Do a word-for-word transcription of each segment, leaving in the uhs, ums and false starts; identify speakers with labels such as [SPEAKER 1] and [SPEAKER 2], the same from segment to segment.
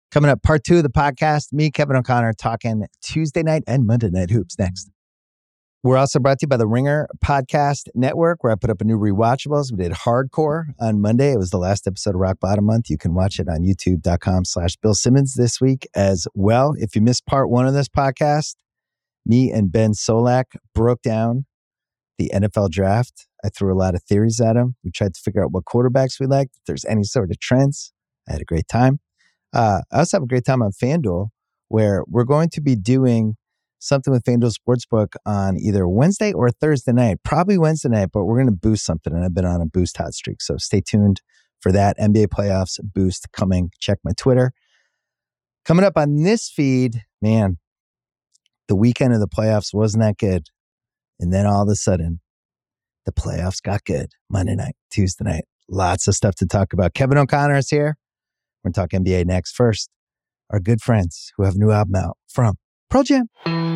[SPEAKER 1] Coming up, part two of the podcast, me, Kevin O'Connor, talking Tuesday night and Monday night hoops next. We're also brought to you by the Ringer Podcast Network, where I put up a new rewatchables. We did Hardcore on Monday. It was the last episode of Rock Bottom Month. You can watch it on youtube.com slash Bill Simmons this week as well. If you missed part one of this podcast, me and Ben Solak broke down the N F L draft. I threw a lot of theories at him. We tried to figure out what quarterbacks we liked, if there's any sort of trends. I had a great time. Uh, I also have a great time on FanDuel, where we're going to be doing something with FanDuel Sportsbook on either Wednesday or Thursday night, probably Wednesday night, but we're going to boost something, and I've been on a boost hot streak. So stay tuned for that N B A playoffs boost coming. Check my Twitter. Coming up on this feed, man, the weekend of the playoffs wasn't that good. And then all of a sudden, the playoffs got good. Monday night, Tuesday night, lots of stuff to talk about. Kevin O'Connor is here. We're going to talk N B A next. First, our good friends who have a new album out from Pearl Jam.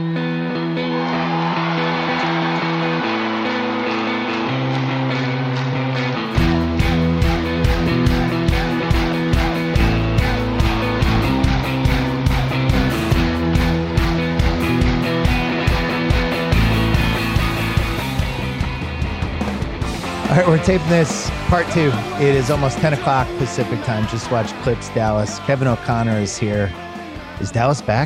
[SPEAKER 1] All right, we're taping this part two. It is almost ten o'clock Pacific time. Just watch Clips Dallas. Kevin O'Connor is here. Is Dallas back?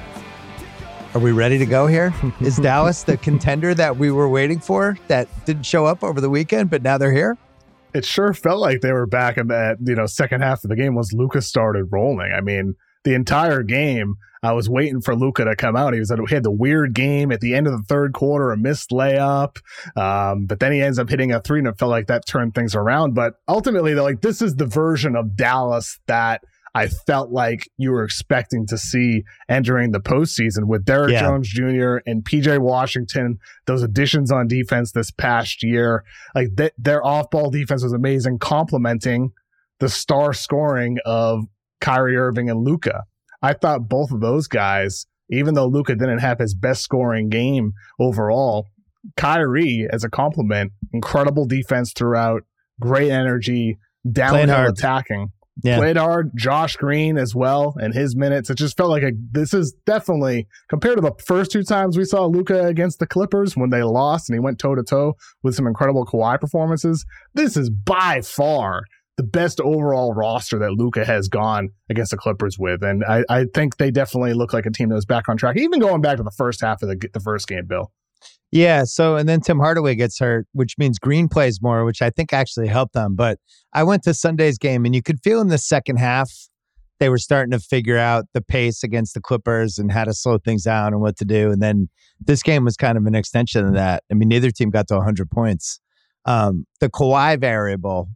[SPEAKER 1] Are we ready to go here? Is Dallas the contender that we were waiting for that didn't show up over the weekend, but now they're here?
[SPEAKER 2] It sure felt like they were back in that, you know, second half of the game once Luka started rolling. I mean, the entire game, I was waiting for Luka to come out. He was he had the weird game at the end of the third quarter, a missed layup, um, but then he ends up hitting a three, and it felt like that turned things around. But ultimately, they're like, this is the version of Dallas that I felt like you were expecting to see entering the postseason with Derrick yeah. Jones Junior and P J Washington, those additions on defense this past year. Like th- their off-ball defense was amazing, complementing the star scoring of Kyrie Irving and Luka. I thought both of those guys, even though Luka didn't have his best scoring game overall, Kyrie, as a compliment, incredible defense throughout, great energy, downhill attacking. Yeah. Played hard. Josh Green as well, and his minutes. It just felt like a, this is definitely, compared to the first two times we saw Luka against the Clippers when they lost and he went toe-to-toe with some incredible Kawhi performances, this is by far the best overall roster that Luka has gone against the Clippers with. And I, I think they definitely look like a team that was back on track, even going back to the first half of the, the first game, Bill.
[SPEAKER 1] Yeah, so, and then Tim Hardaway gets hurt, which means Green plays more, which I think actually helped them. But I went to Sunday's game, and you could feel in the second half, they were starting to figure out the pace against the Clippers and how to slow things down and what to do. And then this game was kind of an extension of that. I mean, neither team got to one hundred points. Um, the Kawhi variable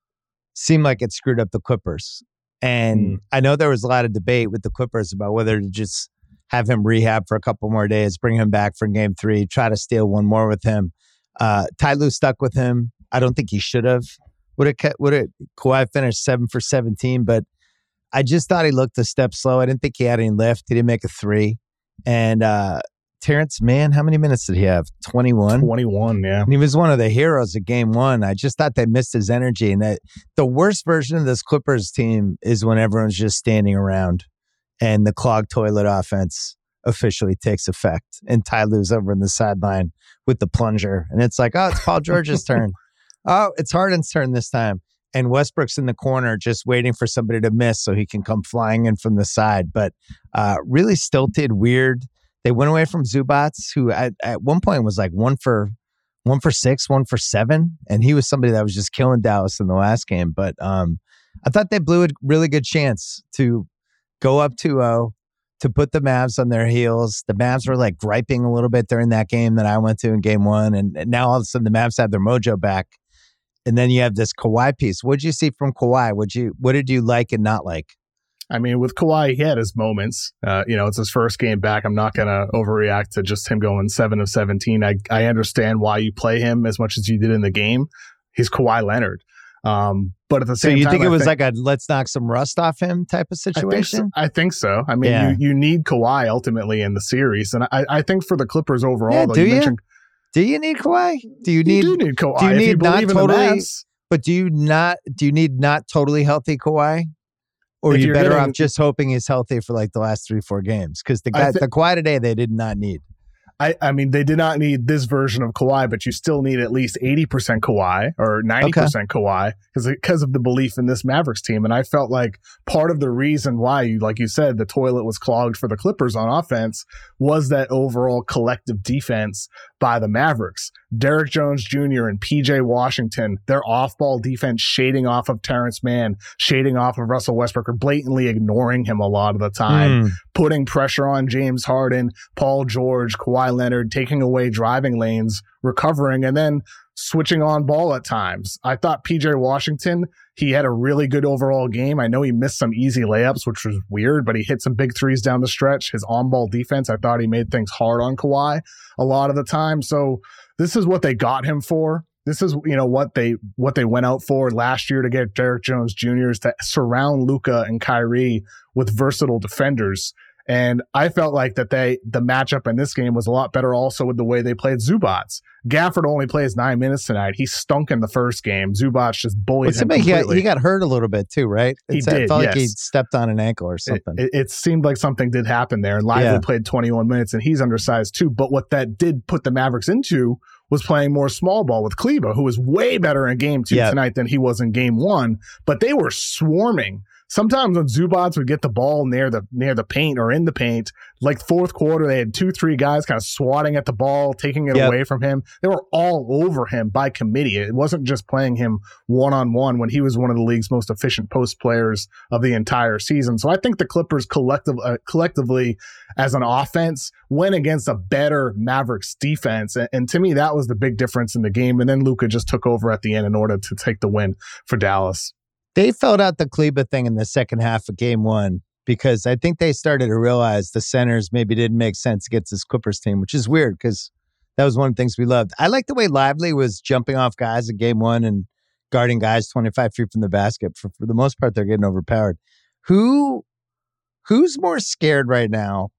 [SPEAKER 1] seemed like it screwed up the Clippers. And mm. I know there was a lot of debate with the Clippers about whether to just have him rehab for a couple more days, bring him back for game three, try to steal one more with him. Uh, Ty Lue stuck with him. I don't think he should have. Would it, would it, Kawhi finished seven for seventeen, but I just thought he looked a step slow. I didn't think he had any lift. He didn't make a three. And uh, Terrence Mann, how many minutes did he have? twenty-one?
[SPEAKER 2] twenty-one, yeah.
[SPEAKER 1] And he was one of the heroes of game one. I just thought they missed his energy. And that the worst version of this Clippers team is when everyone's just standing around and the clogged toilet offense officially takes effect. And Ty Lue's over in the sideline with the plunger. And it's like, oh, it's Paul George's turn. Oh, it's Harden's turn this time. And Westbrook's in the corner just waiting for somebody to miss so he can come flying in from the side. But uh, really stilted, weird. They went away from Zubac, who at, at one point was like one for one for six, one for seven. And he was somebody that was just killing Dallas in the last game. But um, I thought they blew a really good chance to go up two oh, to put the Mavs on their heels. The Mavs were like griping a little bit during that game that I went to in game one. And, and now all of a sudden the Mavs have their mojo back. And then you have this Kawhi piece. What did you see from Kawhi? Would you, what did you like and not like?
[SPEAKER 2] I mean, with Kawhi, he had his moments. Uh, you know, it's his first game back. I'm not going to overreact to just him going seven of seventeen. I, I understand why you play him as much as you did in the game. He's Kawhi Leonard. Um, but at the same time,
[SPEAKER 1] so you
[SPEAKER 2] time,
[SPEAKER 1] think it
[SPEAKER 2] I
[SPEAKER 1] was
[SPEAKER 2] think,
[SPEAKER 1] like a let's knock some rust off him type of situation?
[SPEAKER 2] I think so. I, think so. I mean, yeah. you, you need Kawhi ultimately in the series. And I, I think for the Clippers overall,
[SPEAKER 1] yeah,
[SPEAKER 2] though,
[SPEAKER 1] do
[SPEAKER 2] you,
[SPEAKER 1] you
[SPEAKER 2] mentioned,
[SPEAKER 1] do you need Kawhi? Do you need,
[SPEAKER 2] you do need Kawhi?
[SPEAKER 1] Do you
[SPEAKER 2] if
[SPEAKER 1] need
[SPEAKER 2] you
[SPEAKER 1] not
[SPEAKER 2] believe in
[SPEAKER 1] totally,
[SPEAKER 2] the Mavs.
[SPEAKER 1] But do you not, do you need not totally healthy Kawhi? Or
[SPEAKER 2] if
[SPEAKER 1] you're better
[SPEAKER 2] getting,
[SPEAKER 1] off just hoping he's healthy for like the last three, four games. Because the guy, th- the Kawhi today, they did not need.
[SPEAKER 2] I, I mean, they did not need this version of Kawhi, but you still need at least eighty percent Kawhi or ninety percent okay. Kawhi because because of the belief in this Mavericks team. And I felt like part of the reason why, you, like you said, the toilet was clogged for the Clippers on offense was that overall collective defense by the Mavericks. Derrick Jones Junior and P J Washington, their off-ball defense shading off of Terrence Mann, shading off of Russell Westbrook, or blatantly ignoring him a lot of the time, mm. putting pressure on James Harden, Paul George, Kawhi Leonard, taking away driving lanes, recovering, and then switching on ball at times. I thought P J Washington, he had a really good overall game. I know he missed some easy layups, which was weird, but he hit some big threes down the stretch. His on-ball defense, I thought he made things hard on Kawhi a lot of the time. So this is what they got him for. This is, you know, what they what they went out for last year to get Derrick Jones Junior is to surround Luka and Kyrie with versatile defenders. And I felt like that they the matchup in this game was a lot better also with the way they played Zubac. Gafford only plays nine minutes tonight. He stunk in the first game. Zubac just bullied him completely.
[SPEAKER 1] He got, he got hurt a little bit too, right?
[SPEAKER 2] He
[SPEAKER 1] it's,
[SPEAKER 2] did,
[SPEAKER 1] It felt
[SPEAKER 2] yes.
[SPEAKER 1] like he stepped on an ankle or something.
[SPEAKER 2] It, it, it seemed like something did happen there. And Lively yeah. played twenty-one minutes, and he's undersized too. But what that did put the Mavericks into was playing more small ball with Kleber, who was way better in game two yeah. tonight than he was in game one. But they were swarming. Sometimes when Zubac would get the ball near the near the paint or in the paint, like fourth quarter, they had two, three guys kind of swatting at the ball, taking it yep. away from him. They were all over him by committee. It wasn't just playing him one-on-one when he was one of the league's most efficient post players of the entire season. So I think the Clippers collective, uh, collectively as an offense went against a better Mavericks defense. And, and to me, that was the big difference in the game. And then Luka just took over at the end in order to take the win for Dallas.
[SPEAKER 1] They filled out the Kleber thing in the second half of game one because I think they started to realize the centers maybe didn't make sense against this Clippers team, which is weird because that was one of the things we loved. I like the way Lively was jumping off guys in game one and guarding guys twenty-five feet from the basket. For, for the most part, they're getting overpowered. Who, who's more scared right now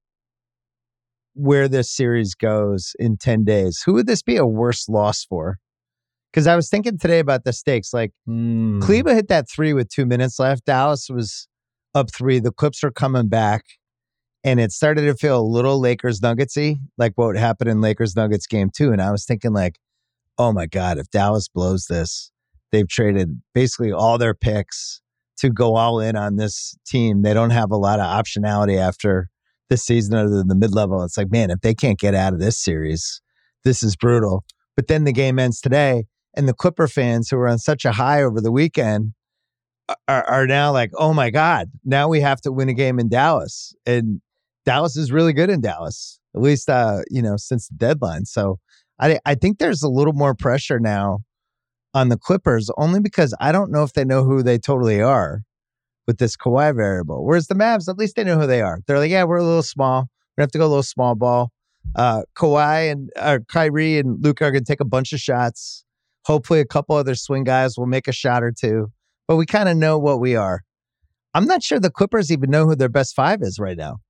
[SPEAKER 1] where this series goes in ten days? Who would this be a worse loss for? Because I was thinking today about the stakes. Like, mm. Kleber hit that three with two minutes left. Dallas was up three. The Clips are coming back. And it started to feel a little Lakers-Nuggetsy, like what happened in Lakers-Nuggets game two. And I was thinking like, oh my God, if Dallas blows this, they've traded basically all their picks to go all in on this team. They don't have a lot of optionality after this season other than the mid-level. It's like, man, if they can't get out of this series, this is brutal. But then the game ends today. And the Clipper fans who were on such a high over the weekend are, are now like, oh my God, now we have to win a game in Dallas. And Dallas is really good in Dallas, at least, uh, you know, since the deadline. So I, I think there's a little more pressure now on the Clippers, only because I don't know if they know who they totally are with this Kawhi variable. Whereas the Mavs, at least they know who they are. They're like, yeah, we're a little small. We have to go a little small ball. Uh, Kawhi and uh, Kyrie and Luka are going to take a bunch of shots. Hopefully a couple other swing guys will make a shot or two, but we kind of know what we are. I'm not sure the Clippers even know who their best five is right now.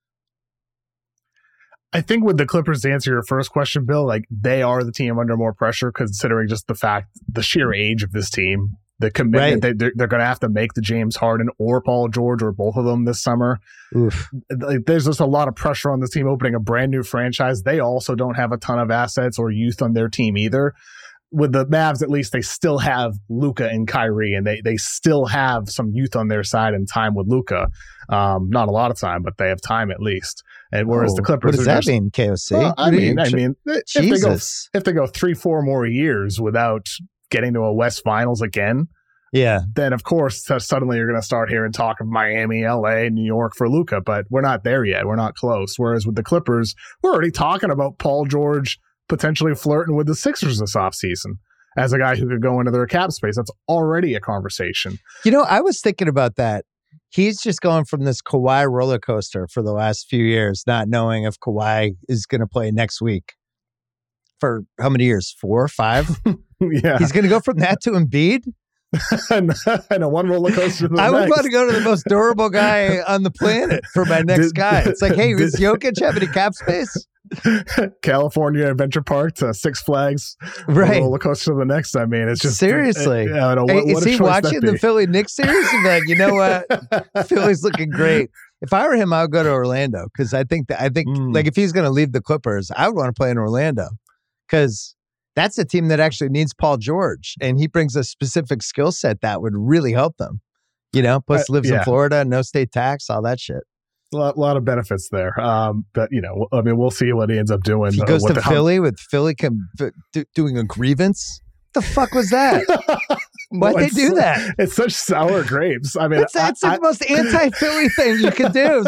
[SPEAKER 2] I think with the Clippers, to answer your first question, Bill, like they are the team under more pressure considering just the fact, the sheer age of this team, the commitment right. that they're, they're going to have to make to James Harden or Paul George or both of them this summer. Oof. Like, there's just a lot of pressure on this team opening a brand new franchise. They also don't have a ton of assets or youth on their team either. With the Mavs, at least they still have Luka and Kyrie, and they they still have some youth on their side and time with Luka. Um, not a lot of time, but they have time at least. And whereas
[SPEAKER 1] oh,
[SPEAKER 2] the Clippers,
[SPEAKER 1] what does that
[SPEAKER 2] just,
[SPEAKER 1] mean, K O C?
[SPEAKER 2] Well, I mean, I mean, if they go
[SPEAKER 1] Jesus.
[SPEAKER 2] if they go three, four more years without getting to a West Finals again,
[SPEAKER 1] yeah,
[SPEAKER 2] then of course suddenly you're going to start hearing talk of Miami, L A, New York for Luka. But we're not there yet. We're not close. Whereas with the Clippers, we're already talking about Paul George potentially flirting with the Sixers this offseason as a guy who could go into their cap space. That's already a conversation.
[SPEAKER 1] You know, I was thinking about that. He's just going from this Kawhi roller coaster for the last few years, not knowing if Kawhi is going to play next week. For how many years? Four, five?
[SPEAKER 2] Yeah.
[SPEAKER 1] He's going to go from that to Embiid?
[SPEAKER 2] and, and a one roller coaster to the
[SPEAKER 1] I would
[SPEAKER 2] next.
[SPEAKER 1] want to go to the most durable guy on the planet for my next
[SPEAKER 2] did,
[SPEAKER 1] guy. It's like, hey, does Jokic have any cap space?
[SPEAKER 2] California Adventure Park to Six Flags,
[SPEAKER 1] right?
[SPEAKER 2] Roller coaster to the next. I mean, it's just
[SPEAKER 1] seriously.
[SPEAKER 2] It, I don't know,
[SPEAKER 1] hey,
[SPEAKER 2] what,
[SPEAKER 1] is
[SPEAKER 2] what
[SPEAKER 1] he watching the Philly Knicks series? And be like, you know what, Philly's looking great. If I were him, I would go to Orlando because I think that I think mm. like if he's going to leave the Clippers, I would want to play in Orlando because that's a team that actually needs Paul George, and he brings a specific skill set that would really help them. You know, plus lives uh, yeah. in Florida, no state tax, all that shit.
[SPEAKER 2] A lot, lot of benefits there. Um, but, you know, I mean, we'll see what he ends up doing.
[SPEAKER 1] He goes
[SPEAKER 2] uh,
[SPEAKER 1] to
[SPEAKER 2] the,
[SPEAKER 1] Philly with Philly com- do, doing a grievance. What the fuck was that? Why'd well, they do that?
[SPEAKER 2] It's such sour grapes. I mean,
[SPEAKER 1] it's,
[SPEAKER 2] I,
[SPEAKER 1] it's I, the most anti-Philly thing you could do.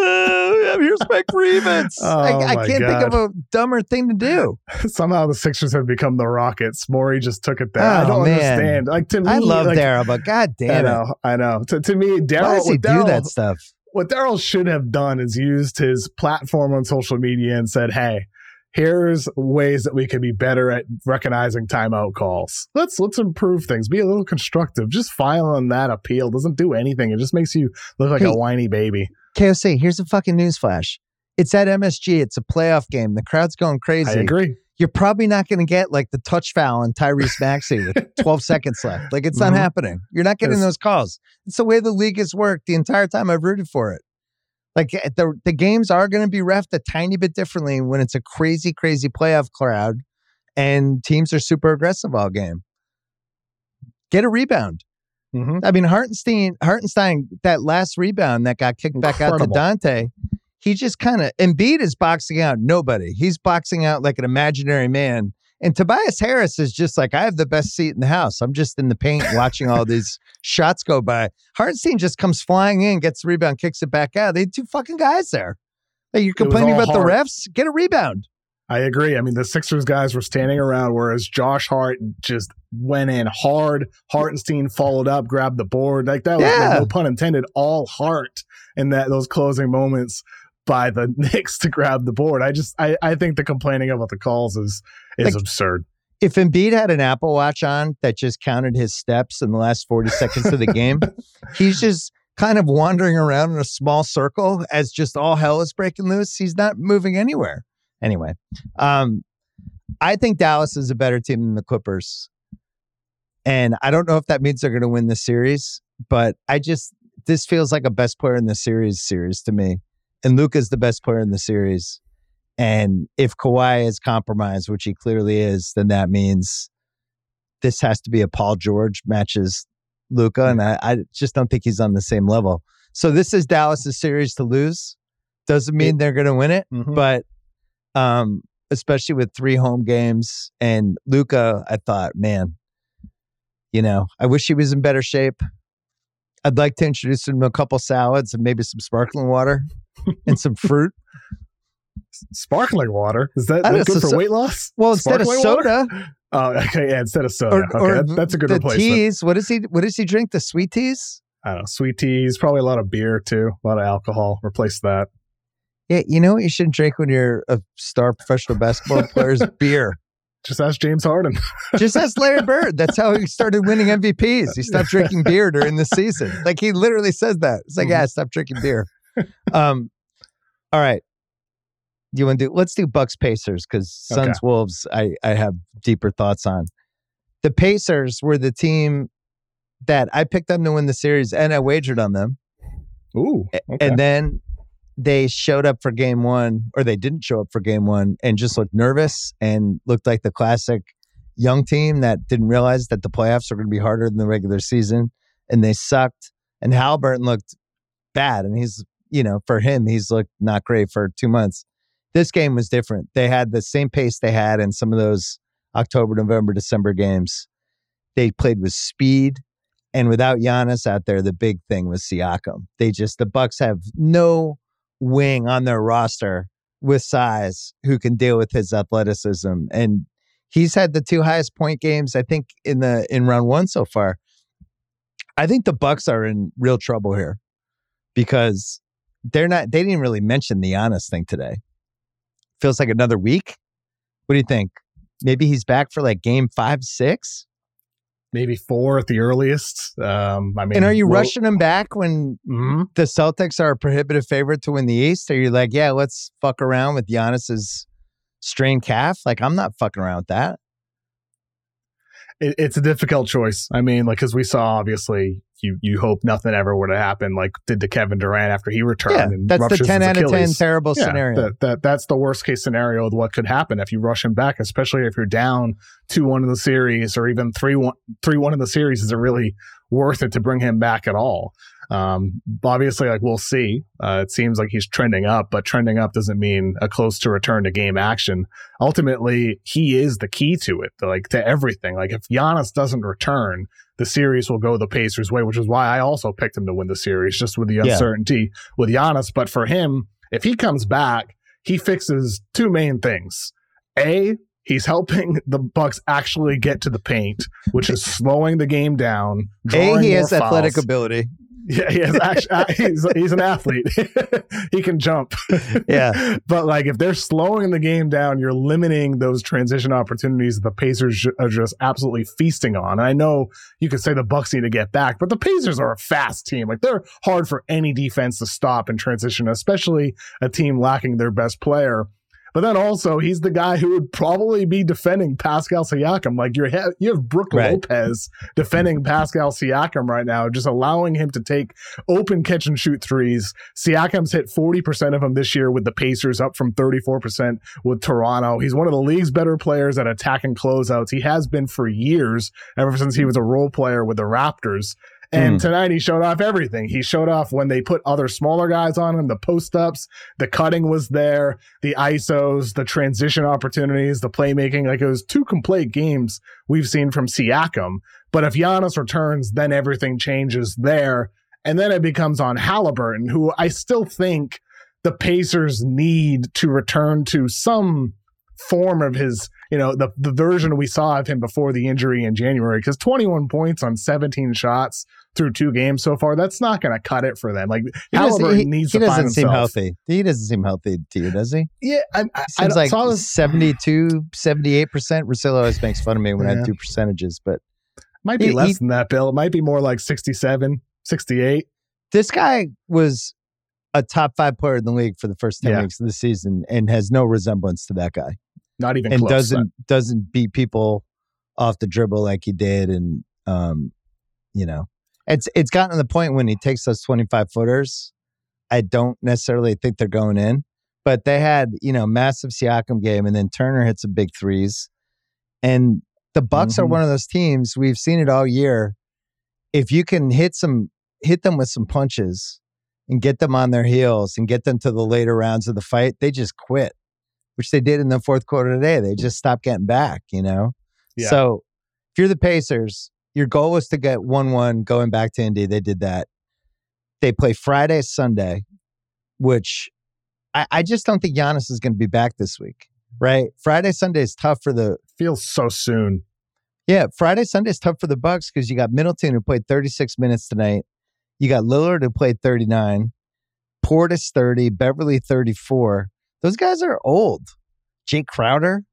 [SPEAKER 1] Here's my grievance.
[SPEAKER 2] Oh
[SPEAKER 1] I, I
[SPEAKER 2] my
[SPEAKER 1] can't
[SPEAKER 2] God.
[SPEAKER 1] think of a dumber thing to do.
[SPEAKER 2] Somehow the Sixers have become the Rockets. Morey just took it there.
[SPEAKER 1] Oh,
[SPEAKER 2] I don't
[SPEAKER 1] man.
[SPEAKER 2] understand. Like to me,
[SPEAKER 1] I love
[SPEAKER 2] like,
[SPEAKER 1] Daryl, but God damn
[SPEAKER 2] I know,
[SPEAKER 1] it.
[SPEAKER 2] I know. To, to me, Daryl.
[SPEAKER 1] Why does he do
[SPEAKER 2] Darryl,
[SPEAKER 1] that stuff?
[SPEAKER 2] What Daryl should have done is used his platform on social media and said, hey, here's ways that we can be better at recognizing timeout calls. Let's let's improve things. Be a little constructive. Just filing that appeal doesn't do anything. It just makes you look like hey, a whiny baby.
[SPEAKER 1] K O C, here's a fucking newsflash. It's at M S G. It's a playoff game. The crowd's going crazy.
[SPEAKER 2] I agree.
[SPEAKER 1] You're probably not going to get like the touch foul on Tyrese Maxey with twelve seconds left. Like it's not mm-hmm. happening. You're not getting it's, those calls. It's the way the league has worked the entire time I've rooted for it. Like the the games are going to be reffed a tiny bit differently when it's a crazy, crazy playoff crowd and teams are super aggressive all game. Get a rebound. Mm-hmm. I mean, Hartenstein, Hartenstein, that last rebound that got kicked back Incredible. out to Dante, he just kind of, Embiid is boxing out nobody. He's boxing out like an imaginary man. And Tobias Harris is just like, I have the best seat in the house. I'm just in the paint watching all these shots go by. Hartenstein just comes flying in, gets the rebound, kicks it back out. They had two fucking guys there. Like, you're complaining about hard. the refs? Get a rebound.
[SPEAKER 2] I agree. I mean, the Sixers guys were standing around, whereas Josh Hart just went in hard. Hartenstein followed up, grabbed the board. Like that was, yeah. no pun intended, all Hart in that those closing moments by the Knicks to grab the board. I just, I, I think the complaining about the calls is is like, absurd.
[SPEAKER 1] If Embiid had an Apple Watch on that just counted his steps in the last forty seconds of the game, he's just kind of wandering around in a small circle as just all hell is breaking loose. He's not moving anywhere. Anyway, um, I think Dallas is a better team than the Clippers. And I don't know if that means they're going to win the series, but I just, this feels like a best player in the series series to me. And Luka's the best player in the series. And if Kawhi is compromised, which he clearly is, then that means this has to be a Paul George matches Luka. And I, I just don't think he's on the same level. So this is Dallas's series to lose. Doesn't mean they're going to win it, mm-hmm. but um, especially with three home games and Luka, I thought, man, you know, I wish he was in better shape. I'd like to introduce him to a couple salads and maybe some sparkling water and some fruit.
[SPEAKER 2] Sparkling water? Is that, that good for so, weight loss?
[SPEAKER 1] Well, instead sparkling of soda.
[SPEAKER 2] Water? Oh, okay. Yeah, instead of soda. Or, okay, or that, that's a good
[SPEAKER 1] the
[SPEAKER 2] replacement.
[SPEAKER 1] Teas. What does he? What does he drink? The sweet teas?
[SPEAKER 2] I don't know. Sweet teas. Probably a lot of beer too. A lot of alcohol. Replace that.
[SPEAKER 1] Yeah, you know what you shouldn't drink when you're a star professional basketball player is beer.
[SPEAKER 2] Just ask James Harden.
[SPEAKER 1] Just ask Larry Bird. That's how he started winning M V Ps. He stopped drinking beer during the season. Like he literally says that. It's like, mm-hmm. yeah, stop drinking beer. Um, all right. Do you want to do? Let's do Bucks Pacers because Suns okay. Wolves. I I have deeper thoughts on. The Pacers were the team that I picked them to win the series, and I wagered on them.
[SPEAKER 2] Ooh. Okay.
[SPEAKER 1] And then they showed up for game one, or they didn't show up for game one, and just looked nervous and looked like the classic young team that didn't realize that the playoffs are going to be harder than the regular season, and they sucked. And Halliburton looked bad, and he's, you know, for him, he's looked not great for two months. This game was different. They had the same pace they had in some of those October, November, December games. They played with speed, and without Giannis out there, the big thing was Siakam. They just, the Bucks have no wing on their roster with size who can deal with his athleticism, and he's had the two highest point games I think in the in round one so far. I think the Bucks are in real trouble here because they're not. They didn't really mention the Giannis thing today. Feels like another week. What do you think? Maybe he's back for like game five, six.
[SPEAKER 2] Maybe four at the earliest. Um, I mean,
[SPEAKER 1] and are you
[SPEAKER 2] well,
[SPEAKER 1] rushing him back when mm-hmm. the Celtics are a prohibitive favorite to win the East? Are you like, yeah, let's fuck around with Giannis's strained calf. Like, I'm not fucking around with that.
[SPEAKER 2] It, it's a difficult choice. I mean, like, because we saw, obviously, you you hope nothing ever would have happened, like did to Kevin Durant after he returned.
[SPEAKER 1] Yeah,
[SPEAKER 2] and
[SPEAKER 1] that's the ten out of ten terrible
[SPEAKER 2] yeah,
[SPEAKER 1] scenario.
[SPEAKER 2] That, that that's the worst case scenario of what could happen if you rush him back, especially if you're down two one in the series or even three one three one in the series. Is it really worth it to bring him back at all? Um, obviously, like, we'll see. Uh, it seems like he's trending up, but trending up doesn't mean a close to return to game action. Ultimately, he is the key to it, like to everything. Like, if Giannis doesn't return, the series will go the Pacers' way, which is why I also picked him to win the series, just with the uncertainty yeah. with Giannis. But for him, if he comes back, he fixes two main things. A, he's helping the Bucks actually get to the paint, which is slowing the game down.
[SPEAKER 1] A, he has
[SPEAKER 2] fouls.
[SPEAKER 1] athletic ability.
[SPEAKER 2] Yeah, he has actually, he's, he's an athlete. He can jump.
[SPEAKER 1] Yeah.
[SPEAKER 2] But like, if they're slowing the game down, you're limiting those transition opportunities that the Pacers are just absolutely feasting on. And I know you could say the Bucks need to get back, but the Pacers are a fast team. Like, they're hard for any defense to stop in transition, especially a team lacking their best player. But then also, he's the guy who would probably be defending Pascal Siakam. Like, you're ha- you have Brook right. Lopez defending Pascal Siakam right now, just allowing him to take open catch and shoot threes. Siakam's hit forty percent of them this year with the Pacers, up from thirty-four percent with Toronto. He's one of the league's better players at attacking closeouts. He has been for years, ever since he was a role player with the Raptors. And mm. tonight he showed off everything. He showed off when they put other smaller guys on him, the post-ups, the cutting was there, the I S Os, the transition opportunities, the playmaking. Like, it was two complete games we've seen from Siakam. But if Giannis returns, then everything changes there. And then it becomes on Halliburton, who I still think the Pacers need to return to some form of his, you know, the, the version we saw of him before the injury in January, because twenty-one points on seventeen shots through two games so far, that's not going to cut it for them. Like, he Halliburton he, needs
[SPEAKER 1] he
[SPEAKER 2] to
[SPEAKER 1] find
[SPEAKER 2] find
[SPEAKER 1] seem
[SPEAKER 2] himself.
[SPEAKER 1] healthy. He doesn't seem healthy to you, does he?
[SPEAKER 2] Yeah. I, I,
[SPEAKER 1] Seems
[SPEAKER 2] I
[SPEAKER 1] like
[SPEAKER 2] saw this,
[SPEAKER 1] seventy-two, seventy-eight percent. Russillo always makes fun of me when yeah. I do percentages, but
[SPEAKER 2] might be
[SPEAKER 1] he,
[SPEAKER 2] less
[SPEAKER 1] he,
[SPEAKER 2] than that, Bill. It might be more like sixty-seven, sixty-eight.
[SPEAKER 1] This guy was a top five player in the league for the first ten
[SPEAKER 2] yeah.
[SPEAKER 1] weeks of the season and has no resemblance to that guy.
[SPEAKER 2] Not even
[SPEAKER 1] and
[SPEAKER 2] close.
[SPEAKER 1] doesn't but. doesn't beat people off the dribble like he did, and um, you know, it's it's gotten to the point when he takes those twenty-five footers, I don't necessarily think they're going in, but they had, you know, massive Siakam game, and then Turner hit some big threes, and the Bucks mm-hmm. are one of those teams, we've seen it all year. If you can hit some hit them with some punches and get them on their heels and get them to the later rounds of the fight, they just quit. Which they did in the fourth quarter today. They just stopped getting back, you know? Yeah. So if you're the Pacers, your goal was to get one one going back to Indy. They did that. They play Friday, Sunday, which I, I just don't think Giannis is going to be back this week, right? Friday, Sunday is tough for the...
[SPEAKER 2] Feels so soon.
[SPEAKER 1] Yeah, Friday, Sunday is tough for the Bucks because you got Middleton, who played thirty-six minutes tonight. You got Lillard, who played thirty-nine. Portis, thirty. Beverly, thirty-four. Those guys are old. Jake Crowder.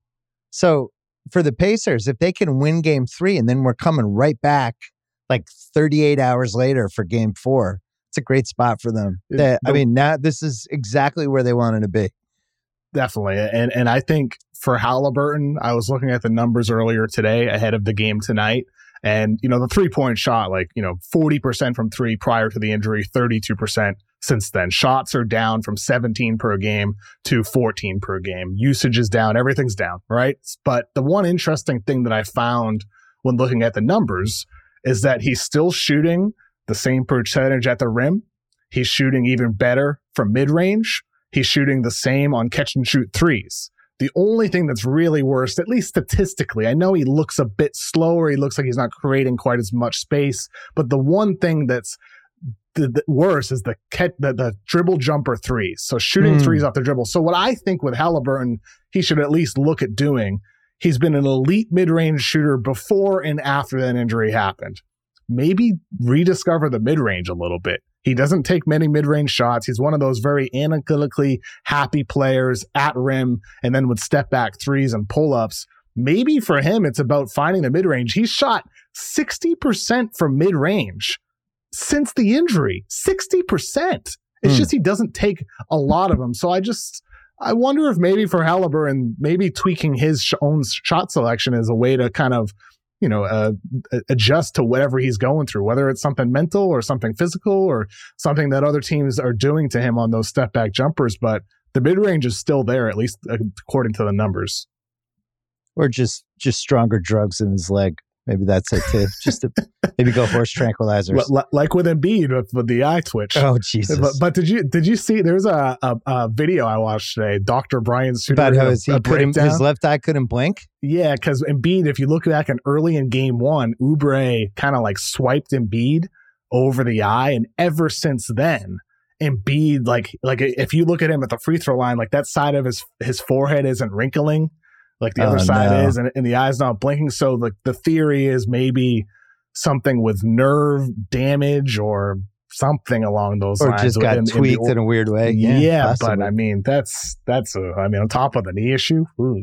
[SPEAKER 1] So for the Pacers, if they can win game three and then we're coming right back like thirty-eight hours later for game four, it's a great spot for them. They, I mean, now this is exactly where they wanted to be.
[SPEAKER 2] Definitely. And and I think for Halliburton, I was looking at the numbers earlier today ahead of the game tonight. And, you know, the three-point shot, like, you know, forty percent from three prior to the injury, thirty-two percent since then. Shots are down from seventeen per game to fourteen per game. Usage is down. Everything's down, right? But the one interesting thing that I found when looking at the numbers is that he's still shooting the same percentage at the rim. He's shooting even better from mid-range. He's shooting the same on catch-and-shoot threes. The only thing that's really worse, at least statistically, I know he looks a bit slower. He looks like he's not creating quite as much space. But the one thing that's the, the worse is the, the the dribble jumper threes. So shooting mm. threes off the dribble. So what I think with Halliburton, he should at least look at doing, he's been an elite mid-range shooter before and after that injury happened. Maybe rediscover the mid-range a little bit. He doesn't take many mid-range shots. He's one of those very analytically happy players at rim and then would step back threes and pull-ups. Maybe for him, it's about finding the mid-range. He's shot sixty percent from mid-range since the injury. sixty percent. It's mm. just he doesn't take a lot of them. So I just, I wonder if maybe for Haliburton, maybe tweaking his sh- own shot selection is a way to kind of, you know, uh, adjust to whatever he's going through, whether it's something mental or something physical or something that other teams are doing to him on those step back jumpers. But the mid range is still there, at least according to the numbers.
[SPEAKER 1] Or just just stronger drugs in his leg. Maybe that's it too. Just to maybe go horse tranquilizers,
[SPEAKER 2] like with Embiid with, with the eye twitch.
[SPEAKER 1] Oh Jesus!
[SPEAKER 2] But, but did you did you see? There's a, a, a video I watched today. Doctor Brian Suter
[SPEAKER 1] about how his,
[SPEAKER 2] a,
[SPEAKER 1] he
[SPEAKER 2] a
[SPEAKER 1] couldn't, his left eye couldn't blink.
[SPEAKER 2] Yeah, because Embiid, if you look back in early in game one, Oubre kind of like swiped Embiid over the eye, and ever since then, Embiid like like if you look at him at the free throw line, like that side of his his forehead isn't wrinkling. Like the oh, other side no. is, and, and the eye's not blinking. So like the theory is maybe something with nerve damage or something along those
[SPEAKER 1] or
[SPEAKER 2] lines.
[SPEAKER 1] Or just got
[SPEAKER 2] in,
[SPEAKER 1] tweaked in, the, in a weird way.
[SPEAKER 2] Yeah,
[SPEAKER 1] yeah
[SPEAKER 2] but I mean, that's, that's a, I mean, on top of the knee issue. Ooh.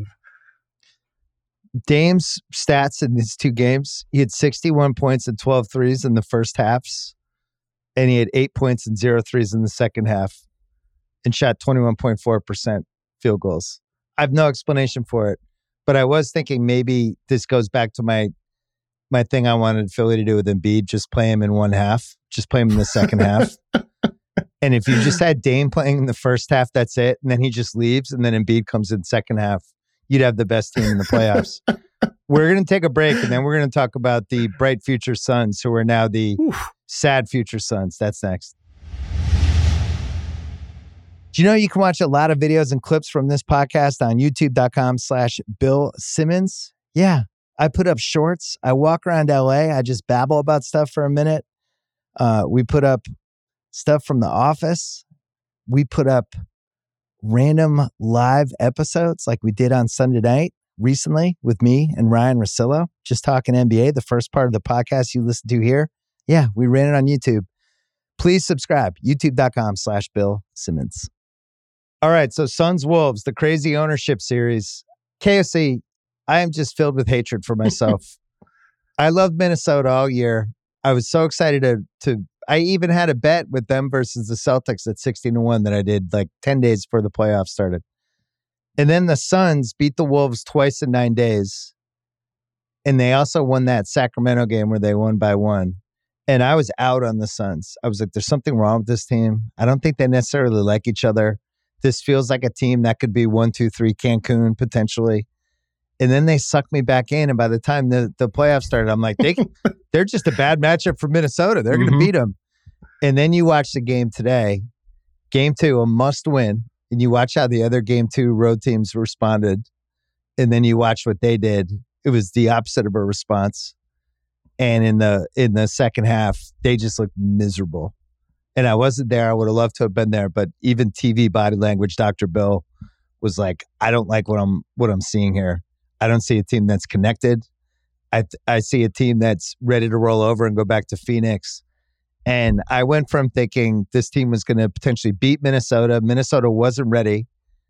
[SPEAKER 1] Dame's stats in these two games, he had sixty-one points and twelve threes in the first halves, and he had eight points and zero threes in the second half, and shot twenty-one point four percent field goals. I have no explanation for it, but I was thinking maybe this goes back to my my thing I wanted Philly to do with Embiid, just play him in one half, just play him in the second half. And if you just had Dame playing in the first half, that's it, and then he just leaves, and then Embiid comes in second half, you'd have the best team in the playoffs. We're going to take a break, and then we're going to talk about the bright future Suns, who are now the Oof. sad future Suns. That's next. Do you know you can watch a lot of videos and clips from this podcast on youtube.com slash Bill Simmons? Yeah, I put up shorts. I walk around L A. I just babble about stuff for a minute. Uh, we put up stuff from The Office. We put up random live episodes like we did on Sunday night recently with me and Ryan Russillo, just talking N B A, the first part of the podcast you listen to here. Yeah, we ran it on YouTube. Please subscribe, youtube.com slash Bill Simmons. All right, so Suns Wolves, the crazy ownership series. K O C, I am just filled with hatred for myself. I loved Minnesota all year. I was so excited to, to, I even had a bet with them versus the Celtics at sixteen to one that I did like ten days before the playoffs started. And then the Suns beat the Wolves twice in nine days. And they also won that Sacramento game where they won by one. And I was out on the Suns. I was like, there's something wrong with this team. I don't think they necessarily like each other. This feels like a team that could be one, two, three Cancun potentially. And then they sucked me back in. And by the time the, the playoffs started, I'm like, they, they're just a bad matchup for Minnesota. They're mm-hmm. going to beat them. And then you watch the game today. Game two, a must win. And you watch how the other game two road teams responded. And then you watch what they did. It was the opposite of a response. And in the in the second half, they just looked miserable. And I wasn't there. I would have loved to have been there. But even T V body language, Doctor Bill was like, I don't like what I'm what I'm seeing here. I don't see a team that's connected. I I see a team that's ready to roll over and go back to Phoenix. And I went from thinking this team was going to potentially beat Minnesota. Minnesota wasn't ready,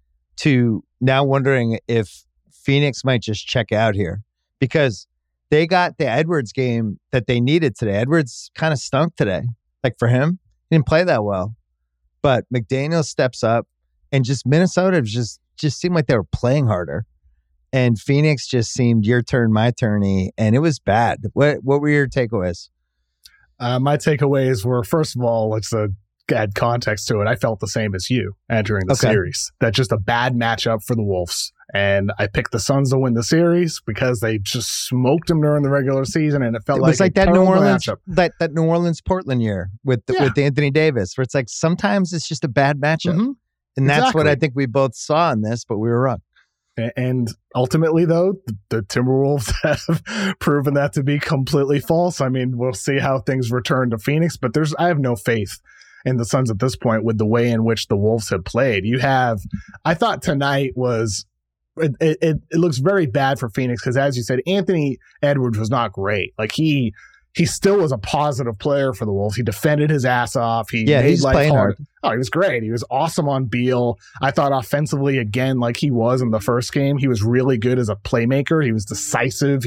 [SPEAKER 1] to now wondering if Phoenix might just check out here, because they got the Edwards game that they needed today. Edwards kind of stunk today. Like for him, he didn't play that well. But McDaniel steps up, and just Minnesota just, just seemed like they were playing harder. And Phoenix just seemed your turn, my turny, and it was bad. What what were your takeaways?
[SPEAKER 2] Uh, my takeaways were, first of all, let's uh, add context to it. I felt the same as you entering the okay. series. That's just a bad matchup for the Wolves. And I picked the Suns to win the series because they just smoked them during the regular season, and it felt
[SPEAKER 1] it
[SPEAKER 2] like,
[SPEAKER 1] was like
[SPEAKER 2] a
[SPEAKER 1] that New Orleans
[SPEAKER 2] matchup.
[SPEAKER 1] that that New Orleans Portland year with yeah. with Anthony Davis, where it's like sometimes it's just a bad matchup, mm-hmm. and that's exactly. what I think we both saw in this, but we were wrong.
[SPEAKER 2] And ultimately, though, the Timberwolves have proven that to be completely false. I mean, we'll see how things return to Phoenix, but there's I have no faith in the Suns at this point with the way in which the Wolves have played. You have, I thought tonight was, it, it, it looks very bad for Phoenix because, as you said, Anthony Edwards was not great. Like he, he still was a positive player for the Wolves. He defended his ass off. He
[SPEAKER 1] yeah,
[SPEAKER 2] made
[SPEAKER 1] he's
[SPEAKER 2] life
[SPEAKER 1] playing
[SPEAKER 2] hard.
[SPEAKER 1] hard.
[SPEAKER 2] Oh, he was great. He was awesome on Beal. I thought offensively, again, like he was in the first game, he was really good as a playmaker. He was decisive. He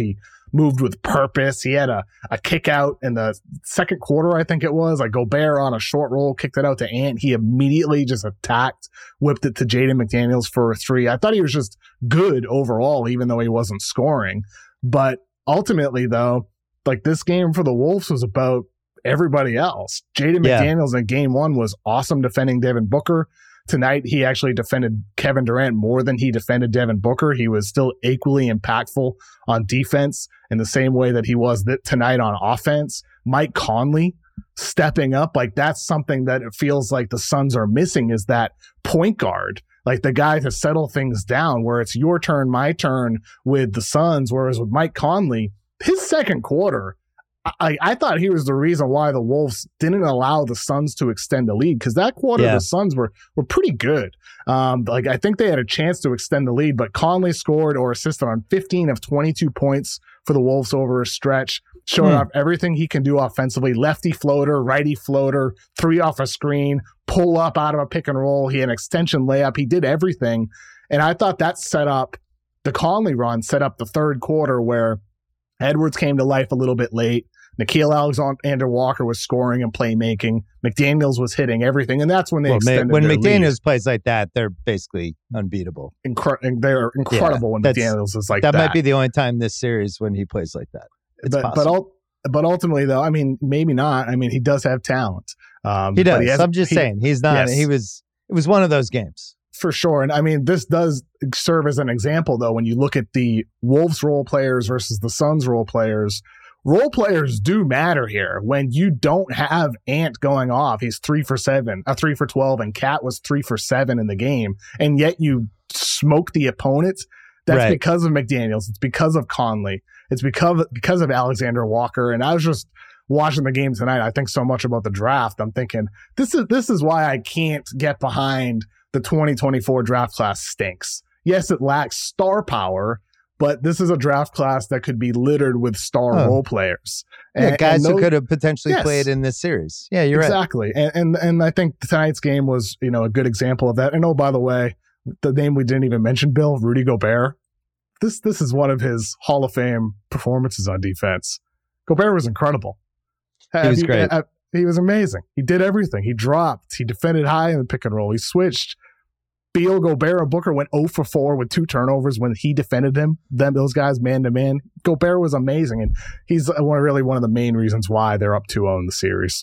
[SPEAKER 2] moved with purpose. He had a, a kick out in the second quarter, I think it was. Like Gobert on a short roll, kicked it out to Ant. He immediately just attacked, whipped it to Jaden McDaniels for a three. I thought he was just good overall, even though he wasn't scoring. But ultimately, though, like this game for the Wolves was about everybody else. Jaden
[SPEAKER 1] Yeah.
[SPEAKER 2] McDaniels in game one was awesome defending Devin Booker. Tonight, he actually defended Kevin Durant more than he defended Devin Booker. He was still equally impactful on defense in the same way that he was th- tonight on offense. Mike Conley stepping up, like that's something that it feels like the Suns are missing, is that point guard, like the guy to settle things down where it's your turn, my turn with the Suns. Whereas with Mike Conley, his second quarter, I, I thought he was the reason why the Wolves didn't allow the Suns to extend the lead, because that quarter
[SPEAKER 1] Yeah.
[SPEAKER 2] the Suns were were pretty good. Um, like I think they had a chance to extend the lead, but Conley scored or assisted on fifteen of twenty-two points for the Wolves over a stretch, showing
[SPEAKER 1] Hmm.
[SPEAKER 2] off everything he can do offensively. Lefty floater, righty floater, three off a screen, pull up out of a pick and roll. He had an extension layup. He did everything. And I thought that set up the Conley run, set up the third quarter where Edwards came to life a little bit late. Nikhil Alexander Walker was scoring and playmaking. McDaniels was hitting everything, and that's when they
[SPEAKER 1] Well, Ma-
[SPEAKER 2] extended
[SPEAKER 1] when
[SPEAKER 2] their
[SPEAKER 1] McDaniels
[SPEAKER 2] lead.
[SPEAKER 1] plays like that, they're basically unbeatable.
[SPEAKER 2] Incre- and they're incredible when
[SPEAKER 1] that's-
[SPEAKER 2] McDaniels is like
[SPEAKER 1] that,
[SPEAKER 2] that.
[SPEAKER 1] might be the only time this series when he plays like that. It's
[SPEAKER 2] but but,
[SPEAKER 1] possible.
[SPEAKER 2] ul- but ultimately, though, I mean, maybe not. I mean, he does have talent. Um,
[SPEAKER 1] he
[SPEAKER 2] but
[SPEAKER 1] does.
[SPEAKER 2] has-
[SPEAKER 1] I'm just
[SPEAKER 2] he-
[SPEAKER 1] saying he's not.
[SPEAKER 2] yes.
[SPEAKER 1] He was. It was one of those games.
[SPEAKER 2] For sure. And I mean, this does serve as an example, though, when you look at the Wolves role players versus the Suns role players. Role players do matter here. When you don't have Ant going off, he's three for seven, a three for twelve, and Cat was three for seven in the game, and yet you smoke the opponent. That's
[SPEAKER 1] Right.
[SPEAKER 2] because of McDaniels. It's because of Conley. It's because because of Alexander Walker. And I was just watching the game tonight. I think so much about the draft. I'm thinking this is this is why I can't get behind the twenty twenty-four draft class stinks. Yes, it lacks star power, but this is a draft class that could be littered with star
[SPEAKER 1] Oh.
[SPEAKER 2] role players.
[SPEAKER 1] Yeah, guys
[SPEAKER 2] those-
[SPEAKER 1] who could have potentially
[SPEAKER 2] Yes.
[SPEAKER 1] played in this series. Yeah, you're right.
[SPEAKER 2] exactly. And, and and I think tonight's game was, you know, a good example of that. And oh, by the way, the name we didn't even mention, Bill, Rudy Gobert. This this is one of his Hall of Fame performances on defense. Gobert was incredible.
[SPEAKER 1] He was
[SPEAKER 2] Have you-
[SPEAKER 1] great.
[SPEAKER 2] have- He was amazing. He did everything. He dropped. He defended high in the pick and roll. He switched. Beal, Gobert, and Booker went zero for four with two turnovers when he defended him. Them those guys man to man. Gobert was amazing, and he's one really one of the main reasons why they're up two oh in the series.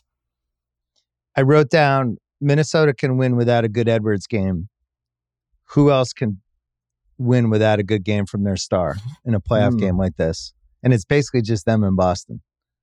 [SPEAKER 1] I wrote down Minnesota can win without a good Edwards game. Who else can win without a good game from their star in a playoff
[SPEAKER 2] Hmm.
[SPEAKER 1] game like this? And it's basically just them in Boston.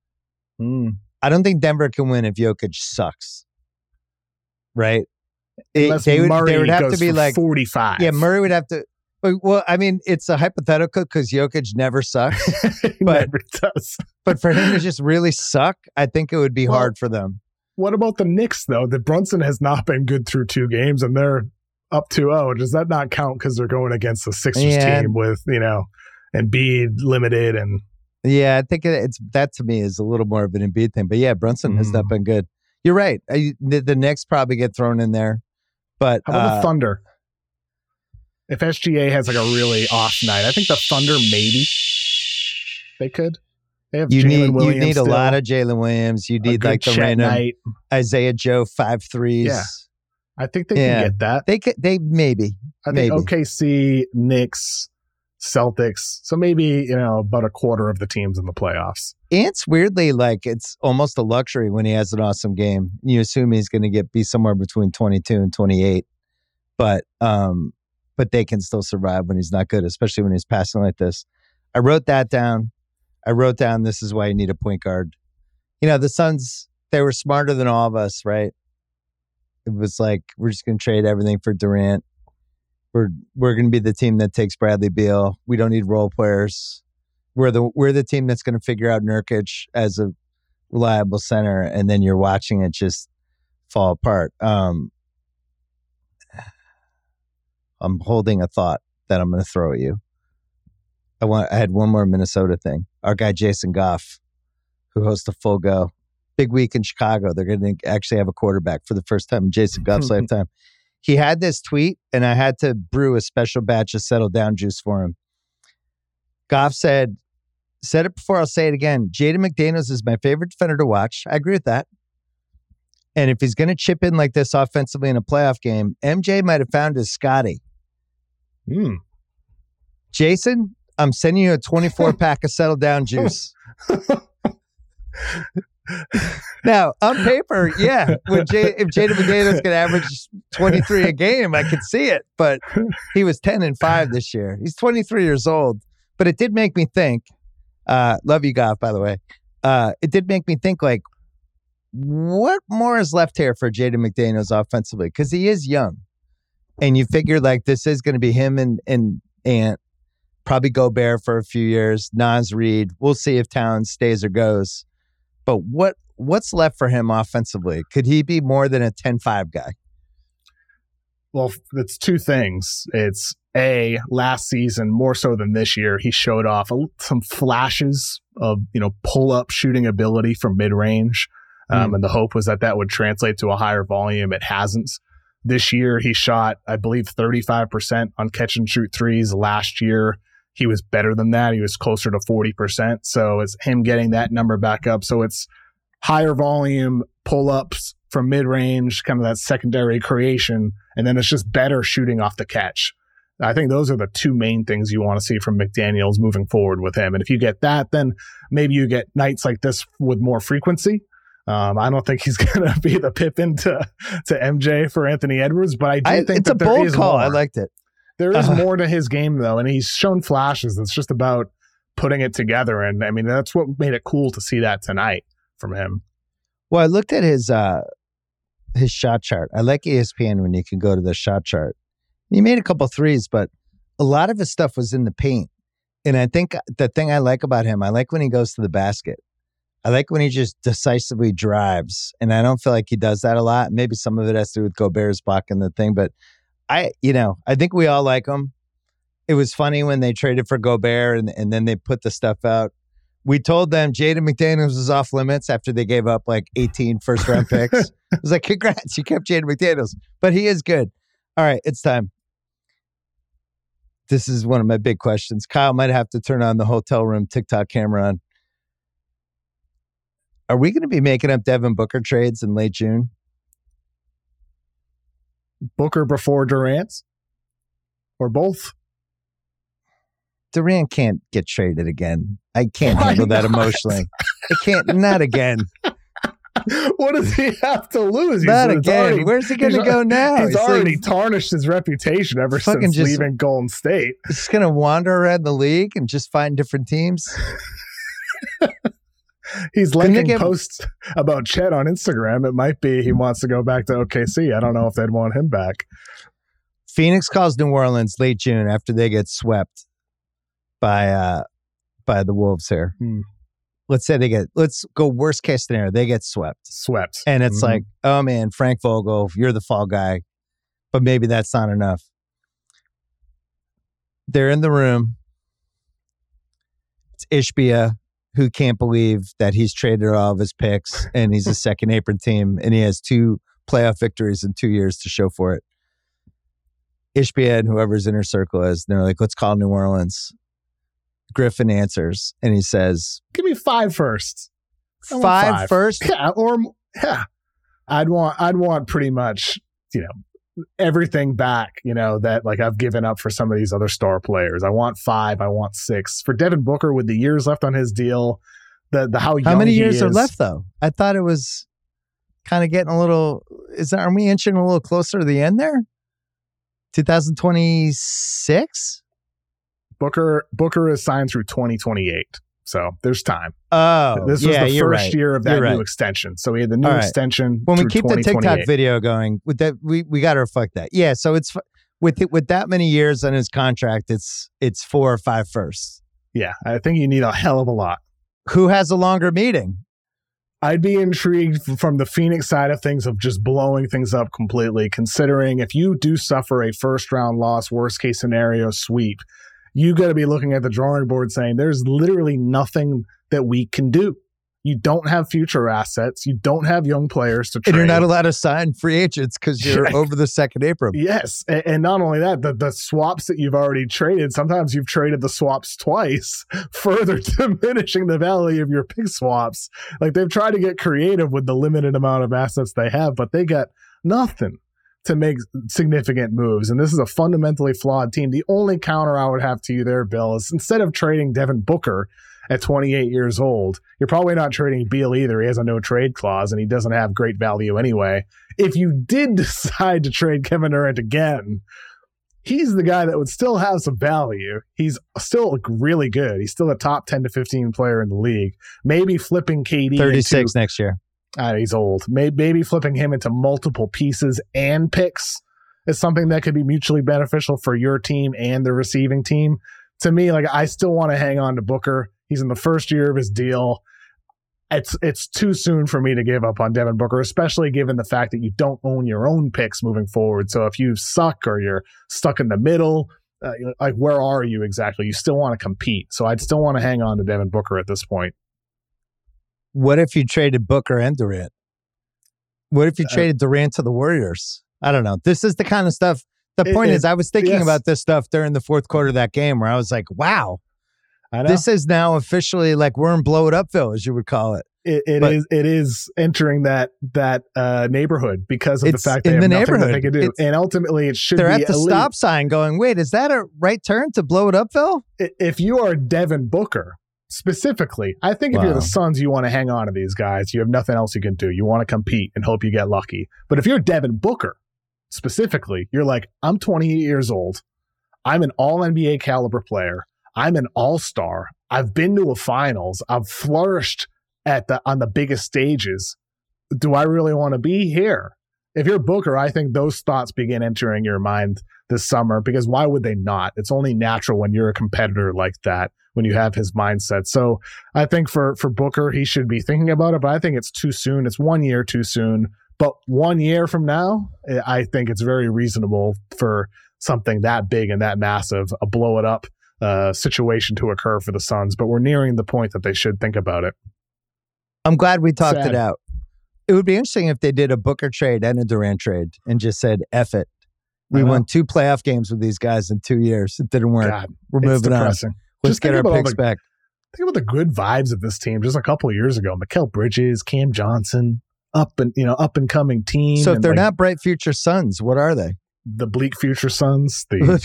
[SPEAKER 1] I don't think Denver can win if Jokic sucks. Right? It-
[SPEAKER 2] Unless
[SPEAKER 1] they would,
[SPEAKER 2] Murray
[SPEAKER 1] they would have
[SPEAKER 2] goes
[SPEAKER 1] to be
[SPEAKER 2] for
[SPEAKER 1] like,
[SPEAKER 2] forty-five.
[SPEAKER 1] yeah, Murray would have to. but- Well, I mean, it's a hypothetical because Jokic never sucks.
[SPEAKER 2] He
[SPEAKER 1] but-
[SPEAKER 2] never does.
[SPEAKER 1] But for him to just really suck, I think it would be
[SPEAKER 2] Well,
[SPEAKER 1] hard for them.
[SPEAKER 2] What about the Knicks, though? That Brunson has not been good through two games, and they're up two oh. Does that not count because they're going against the Sixers
[SPEAKER 1] Yeah.
[SPEAKER 2] team with, you know, Embiid limited and
[SPEAKER 1] Yeah, I think it- it's that to me is a little more of an Embiid thing. But yeah, Brunson has not
[SPEAKER 2] Mm.
[SPEAKER 1] been good. You're right. I, the, the Knicks probably get thrown in there. But
[SPEAKER 2] how about
[SPEAKER 1] uh,
[SPEAKER 2] the Thunder? If S G A has like a really off night, I think the Thunder maybe they could. They have
[SPEAKER 1] you
[SPEAKER 2] Jalen
[SPEAKER 1] need you
[SPEAKER 2] Williams
[SPEAKER 1] need a
[SPEAKER 2] still,
[SPEAKER 1] lot of Jalen Williams. You
[SPEAKER 2] a
[SPEAKER 1] need
[SPEAKER 2] good
[SPEAKER 1] like the
[SPEAKER 2] Chet
[SPEAKER 1] random
[SPEAKER 2] night.
[SPEAKER 1] Isaiah Joe five threes.
[SPEAKER 2] Yeah. I think they
[SPEAKER 1] Yeah.
[SPEAKER 2] can get that.
[SPEAKER 1] They could. They maybe.
[SPEAKER 2] I think
[SPEAKER 1] maybe.
[SPEAKER 2] O K C, Knicks, Celtics. So maybe, you know, about a quarter of the teams in the playoffs.
[SPEAKER 1] Ant's weirdly like it's almost a luxury when he has an awesome game. You assume he's going to get be somewhere between twenty-two and twenty-eight, but um, but they can still survive when he's not good, especially when he's passing like this. I wrote that down. I wrote down this is why you need a point guard. You know, the Suns, they were smarter than all of us, right? It was like we're just going to trade everything for Durant. We're we're going to be the team that takes Bradley Beal. We don't need role players. We're the we're the team that's going to figure out Nurkic as a reliable center, and then you're watching it just fall apart. Um, I'm holding a thought that I'm going to throw at you. I want. I had one more Minnesota thing. Our guy Jason Goff, who hosts a Full Go, big week in Chicago. They're going to actually have a quarterback for the first time in Jason Goff's lifetime. He had this tweet, and I had to brew a special batch of Settle Down juice for him. Goff said, Said it before, I'll say it again. Jaden McDaniels is my favorite defender to watch. I agree with that. And if he's going to chip in like this offensively in a playoff game, M J might have found his Scotty.
[SPEAKER 2] Hmm.
[SPEAKER 1] Jason, I'm sending you a twenty-four pack of Settle Down juice. Now, on paper, yeah, when J- if Jaden McDaniels could average twenty-three a game, I could see it. But he was ten and five this year. He's twenty-three years old. But it did make me think, uh, love you, Goff, by the way. Uh, it did make me think, like, what more is left here for Jaden McDaniels offensively? Because he is young. And you figure, like, this is going to be him and, and Ant. Probably Gobert for a few years. Naz Reid. We'll see if Towns stays or goes. But what what's left for him offensively? Could he be more than a ten five guy?
[SPEAKER 2] Well, it's two things. It's A, last season, more so than this year, he showed off a, some flashes of, you know, pull-up shooting ability from mid-range. Um, mm. And the hope was that that would translate to a higher volume. It hasn't. This year, he shot, I believe, thirty-five percent on catch-and-shoot threes. Last year, he was better than that. He was closer to forty percent. So it's him getting that number back up. So it's higher volume pull-ups from mid-range, kind of that secondary creation, and then it's just better shooting off the catch. I think those are the two main things you want to see from McDaniels moving forward with him. And if you get that, then maybe you get nights like this with more frequency. Um, I don't think he's going to be the Pippen to, to M J for Anthony Edwards, but I do
[SPEAKER 1] I,
[SPEAKER 2] think
[SPEAKER 1] it's
[SPEAKER 2] that
[SPEAKER 1] a
[SPEAKER 2] there
[SPEAKER 1] bold
[SPEAKER 2] is
[SPEAKER 1] call.
[SPEAKER 2] more.
[SPEAKER 1] I liked it.
[SPEAKER 2] There is
[SPEAKER 1] uh,
[SPEAKER 2] more to his game, though, and he's shown flashes. It's just about putting it together. And I mean, that's what made it cool to see that tonight from him.
[SPEAKER 1] Well, I looked at his uh, his shot chart. I like E S P N when you can go to the shot chart. He made a couple threes, but a lot of his stuff was in the paint. And I think the thing I like about him, I like when he goes to the basket. I like when he just decisively drives. And I don't feel like he does that a lot. Maybe some of it has to do with Gobert's blocking the thing, but I, you know, I think we all like him. It was funny when they traded for Gobert and, and then they put the stuff out. We told them Jaden McDaniels was off limits after they gave up like eighteen first round picks. It was like, congrats, you kept Jaden McDaniels. But he is good. All right, it's time. This is one of my big questions. Kyle might have to turn on the hotel room TikTok camera on. Are we going to be making up Devin Booker trades in late June?
[SPEAKER 2] Booker before Durant? Or both?
[SPEAKER 1] Durant can't get traded again. I can't
[SPEAKER 2] Why
[SPEAKER 1] handle that
[SPEAKER 2] not?
[SPEAKER 1] emotionally. I can't, not again.
[SPEAKER 2] What does he have to lose? He's,
[SPEAKER 1] Not
[SPEAKER 2] it's
[SPEAKER 1] again.
[SPEAKER 2] already-
[SPEAKER 1] Where's he going to
[SPEAKER 2] he's-
[SPEAKER 1] go now?
[SPEAKER 2] He's,
[SPEAKER 1] He's
[SPEAKER 2] already
[SPEAKER 1] like-
[SPEAKER 2] tarnished his reputation ever
[SPEAKER 1] Fucking
[SPEAKER 2] since
[SPEAKER 1] just-
[SPEAKER 2] leaving Golden State.
[SPEAKER 1] He's just going to wander around the league and just find different teams.
[SPEAKER 2] He's
[SPEAKER 1] Couldn't they
[SPEAKER 2] linking
[SPEAKER 1] get-
[SPEAKER 2] posts about Chet on Instagram. It might be he wants to go back to O K C. I don't know if they'd want him back.
[SPEAKER 1] Phoenix calls New Orleans late June after they get swept by uh, by the Wolves here.
[SPEAKER 2] Hmm.
[SPEAKER 1] Let's say they get, let's go worst case scenario, they get swept.
[SPEAKER 2] Swept.
[SPEAKER 1] And it's
[SPEAKER 2] Mhm.
[SPEAKER 1] like, oh man, Frank Vogel, you're the fall guy. But maybe that's not enough. They're in the room. It's Ishbia, who can't believe that he's traded all of his picks and he's a second apron team and he has two playoff victories in two years to show for it. Ishbia and whoever's inner circle is, they're like, let's call New Orleans. Griffin answers and he says,
[SPEAKER 2] Give me five firsts. I want
[SPEAKER 1] five,
[SPEAKER 2] five.
[SPEAKER 1] first?
[SPEAKER 2] Yeah, or yeah. I'd want I'd want pretty much, you know, everything back, you know, that like I've given up for some of these other star players. I want five, I want six. For Devin Booker with the years left on his deal, the the how young
[SPEAKER 1] How many
[SPEAKER 2] he
[SPEAKER 1] years
[SPEAKER 2] is,
[SPEAKER 1] are left though? I thought it was kind of getting a little, is that, are we inching a little closer to the end there? twenty twenty-six?
[SPEAKER 2] Booker Booker is signed through twenty twenty-eight. So there's time.
[SPEAKER 1] Oh,
[SPEAKER 2] This was
[SPEAKER 1] yeah,
[SPEAKER 2] the
[SPEAKER 1] you're
[SPEAKER 2] first
[SPEAKER 1] right.
[SPEAKER 2] year of that
[SPEAKER 1] You're
[SPEAKER 2] new
[SPEAKER 1] right.
[SPEAKER 2] extension. So he had the new
[SPEAKER 1] All right.
[SPEAKER 2] extension.
[SPEAKER 1] When we
[SPEAKER 2] through
[SPEAKER 1] keep the TikTok
[SPEAKER 2] twenty twenty-eight.
[SPEAKER 1] video going, with that, we, we got to reflect that. Yeah, so it's with it, with that many years on his contract, it's it's four or five firsts.
[SPEAKER 2] Yeah, I think you need a hell of a lot.
[SPEAKER 1] Who has a longer meeting?
[SPEAKER 2] I'd be intrigued from the Phoenix side of things of just blowing things up completely, considering if you do suffer a first round loss, worst case scenario sweep, you got to be looking at the drawing board saying there's literally nothing that we can do. You don't have future assets. You don't have young players to trade.
[SPEAKER 1] And you're not allowed to sign free agents because you're
[SPEAKER 2] Yeah.
[SPEAKER 1] over the second apron.
[SPEAKER 2] Yes. And, and not only that, the, the swaps that you've already traded, sometimes you've traded the swaps twice, further diminishing the value of your pick swaps. Like they've tried to get creative with the limited amount of assets they have, but they got nothing to make significant moves. And this is a fundamentally flawed team. The only counter I would have to you there, Bill, is instead of trading Devin Booker at twenty-eight years old, you're probably not trading Beal either. He has a no trade clause and he doesn't have great value anyway. If you did decide to trade Kevin Durant again, he's the guy that would still have some value. He's still really good. He's still a top ten to fifteen player in the league. Maybe flipping K D
[SPEAKER 1] thirty-six
[SPEAKER 2] into,
[SPEAKER 1] next year.
[SPEAKER 2] Uh, he's old. Maybe, maybe flipping him into multiple pieces and picks is something that could be mutually beneficial for your team and the receiving team. To me, like I still want to hang on to Booker. He's in the first year of his deal. It's it's too soon for me to give up on Devin Booker, especially given the fact that you don't own your own picks moving forward. So if you suck or you're stuck in the middle, uh, like where are you exactly? You still want to compete. So I'd still want to hang on to Devin Booker at this point.
[SPEAKER 1] What if you traded Booker and Durant? What if you uh, traded Durant to the Warriors? I don't know. This is the kind of stuff. The point it, is, I was thinking yes. about this stuff during the fourth quarter of that game where I was like, wow. This is now officially like we're in blow it upville, as you would call it.
[SPEAKER 2] It, it
[SPEAKER 1] but
[SPEAKER 2] is. It is entering that that uh, neighborhood because of the fact
[SPEAKER 1] in
[SPEAKER 2] they have
[SPEAKER 1] the
[SPEAKER 2] nothing
[SPEAKER 1] neighborhood.
[SPEAKER 2] that they can do,
[SPEAKER 1] it's,
[SPEAKER 2] and ultimately it should.
[SPEAKER 1] They're
[SPEAKER 2] be
[SPEAKER 1] at the
[SPEAKER 2] elite.
[SPEAKER 1] stop sign, going, "Wait, is that a right turn to blow it upville?"
[SPEAKER 2] If you are Devin Booker specifically, I think if wow. you're the Suns, you want to hang on to these guys. You have nothing else you can do. You want to compete and hope you get lucky. But if you're Devin Booker specifically, you're like, I'm twenty-eight years old. I'm an all N B A caliber player. I'm an all-star. I've been to a finals. I've flourished at the on the biggest stages. Do I really want to be here? If you're Booker, I think those thoughts begin entering your mind this summer because why would they not? It's only natural when you're a competitor like that, when you have his mindset. So I think for, for Booker, he should be thinking about it, but I think it's too soon. It's one year too soon. But one year from now, I think it's very reasonable for something that big and that massive, a blow it up uh, situation to occur for the Suns. But we're nearing the point that they should think about it.
[SPEAKER 1] I'm glad we talked
[SPEAKER 2] Sad.
[SPEAKER 1] it out. It would be interesting if they did a Booker trade and a Durant trade and just said, F it. We won two playoff games with these guys in two years. It didn't work.
[SPEAKER 2] God,
[SPEAKER 1] we're moving on. Let's
[SPEAKER 2] just
[SPEAKER 1] get our picks
[SPEAKER 2] the,
[SPEAKER 1] back.
[SPEAKER 2] Think about the good vibes of this team just a couple of years ago. Mikal Bridges, Cam Johnson, up and you know, up and coming team.
[SPEAKER 1] So if they're
[SPEAKER 2] like,
[SPEAKER 1] not bright future Suns, what are they?
[SPEAKER 2] The bleak future Suns, the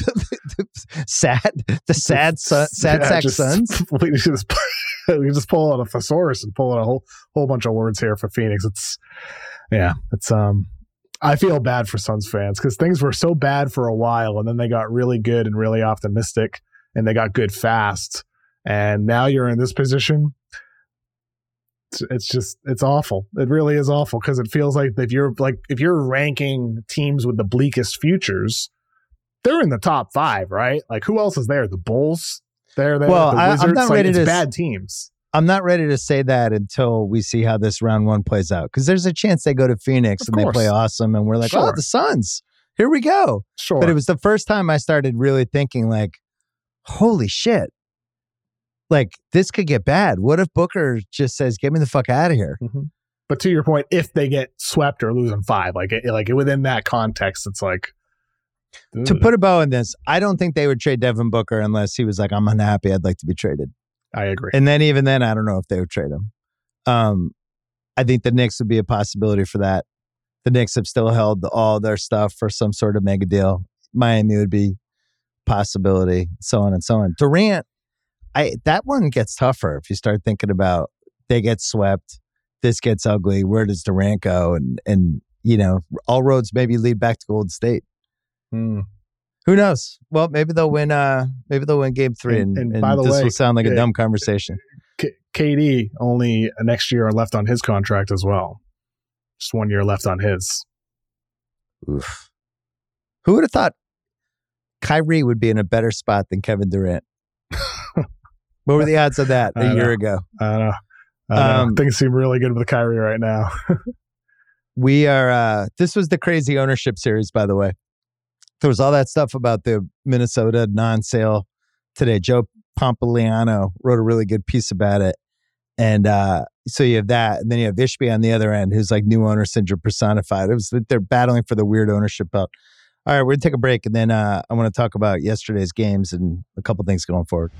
[SPEAKER 1] sad, the sad, sun, sad
[SPEAKER 2] yeah,
[SPEAKER 1] sack
[SPEAKER 2] just,
[SPEAKER 1] Suns.
[SPEAKER 2] We just, we just pull out a thesaurus and pull out a whole whole bunch of words here for Phoenix. It's yeah, it's um. I feel bad for Suns fans because things were so bad for a while, and then they got really good and really optimistic, and they got good fast, and now you're in this position. It's just, it's awful. It really is awful because it feels like if you're like, if you're ranking teams with the bleakest futures, they're in the top five, right? Like who else is there? The Bulls? They're there.
[SPEAKER 1] Well,
[SPEAKER 2] the
[SPEAKER 1] I,
[SPEAKER 2] Wizards.
[SPEAKER 1] I'm not
[SPEAKER 2] like,
[SPEAKER 1] ready
[SPEAKER 2] it's
[SPEAKER 1] to
[SPEAKER 2] bad teams.
[SPEAKER 1] I'm not ready to say that until we see how this round one plays out. Because there's a chance they go to Phoenix
[SPEAKER 2] of
[SPEAKER 1] and
[SPEAKER 2] course.
[SPEAKER 1] they play awesome. And we're like,
[SPEAKER 2] sure.
[SPEAKER 1] oh, the Suns. Here we go.
[SPEAKER 2] Sure.
[SPEAKER 1] But it was the first time I started really thinking like, holy shit. Like, this could get bad. What if Booker just says, get me the fuck out of here?
[SPEAKER 2] Mm-hmm. But to your point, if they get swept or lose in five, like like within that context, it's like. Ugh.
[SPEAKER 1] To put a bow in this, I don't think they would trade Devin Booker unless he was like, I'm unhappy. I'd like to be traded.
[SPEAKER 2] I agree.
[SPEAKER 1] And then even then, I don't know if they would trade him. Um, I think the Knicks would be a possibility for that. The Knicks have still held all their stuff for some sort of mega deal. Miami would be possibility, so on and so on. Durant, I that one gets tougher if you start thinking about they get swept, this gets ugly. Where does Durant go? And and you know, all roads maybe lead back to Golden State.
[SPEAKER 2] Hmm.
[SPEAKER 1] Who knows? Well, maybe they'll win. Uh, maybe they'll win Game Three, and, and,
[SPEAKER 2] and, and
[SPEAKER 1] this
[SPEAKER 2] way,
[SPEAKER 1] will sound like a
[SPEAKER 2] yeah,
[SPEAKER 1] dumb conversation.
[SPEAKER 2] K- K D only next year left on his contract as well. Just one year left on his.
[SPEAKER 1] Oof. Who would have thought Kyrie would be in a better spot than Kevin Durant? What were the odds of that a year
[SPEAKER 2] know.
[SPEAKER 1] ago?
[SPEAKER 2] I don't know. I don't
[SPEAKER 1] Um,
[SPEAKER 2] know. Things seem really good with Kyrie right now.
[SPEAKER 1] We are. Uh, this was the crazy ownership series, by the way. There was all that stuff about the Minnesota non-sale today. Joe Pompliano wrote a really good piece about it. And uh, so you have that, and then you have Ishbia on the other end, who's like new owner syndrome personified. It was they're battling for the weird ownership belt. All right, we're gonna take a break, and then uh, I want to talk about yesterday's games and a couple things going forward.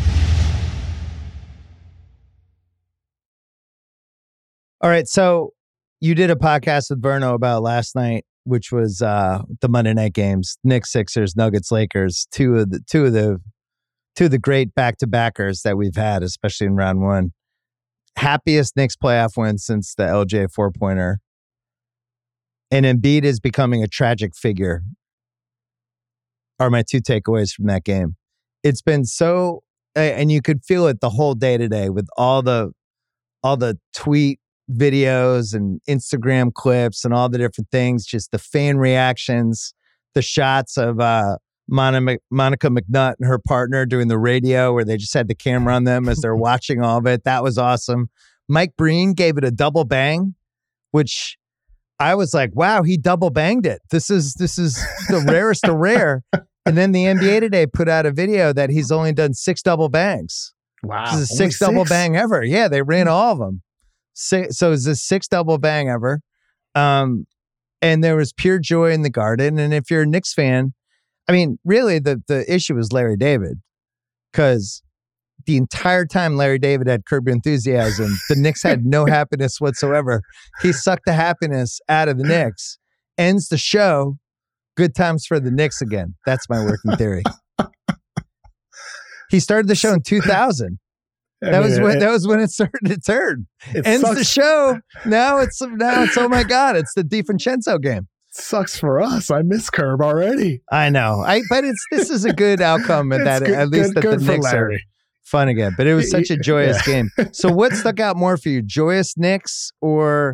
[SPEAKER 1] All right, so you did a podcast with Verno about last night, which was uh, the Monday night games: Knicks, Sixers, Nuggets, Lakers. Two of the two of the two of the great back-to-backers that we've had, especially in round one. Happiest Knicks playoff win since the L J four-pointer. And Embiid is becoming a tragic figure are my two takeaways from that game. It's been so, and you could feel it the whole day today with all the all the tweet videos and Instagram clips and all the different things, just the fan reactions, the shots of uh, Monica, Monica McNutt and her partner doing the radio where they just had the camera on them as they're watching all of it. That was awesome. Mike Breen gave it a double bang, which I was like, wow, he double banged it. This is this is the rarest of rare. And then the N B A today put out a video that he's only done six double bangs.
[SPEAKER 2] Wow.
[SPEAKER 1] This is the sixth double bang ever. Yeah, they ran all of them. Six, so it's the sixth double bang ever. Um, and there was pure joy in the Garden. And if you're a Knicks fan, I mean, really, the, the issue was Larry David. Because the entire time Larry David had Curb Your Enthusiasm, the Knicks had no happiness whatsoever. He sucked the happiness out of the Knicks. Ends the show. Good times for the Knicks again. That's my working theory. He started the show in two thousand. That I mean, was when it, that was when it started to turn. Ends sucks. The show. Now it's now it's oh my God, it's the DiFrancesco game.
[SPEAKER 2] Sucks for us. I miss Curb already.
[SPEAKER 1] I know. I but it's this is a good outcome at that good, at least good, that good the Knicks are fun again. But it was such a joyous yeah. game. So what stuck out more for you? Joyous Knicks or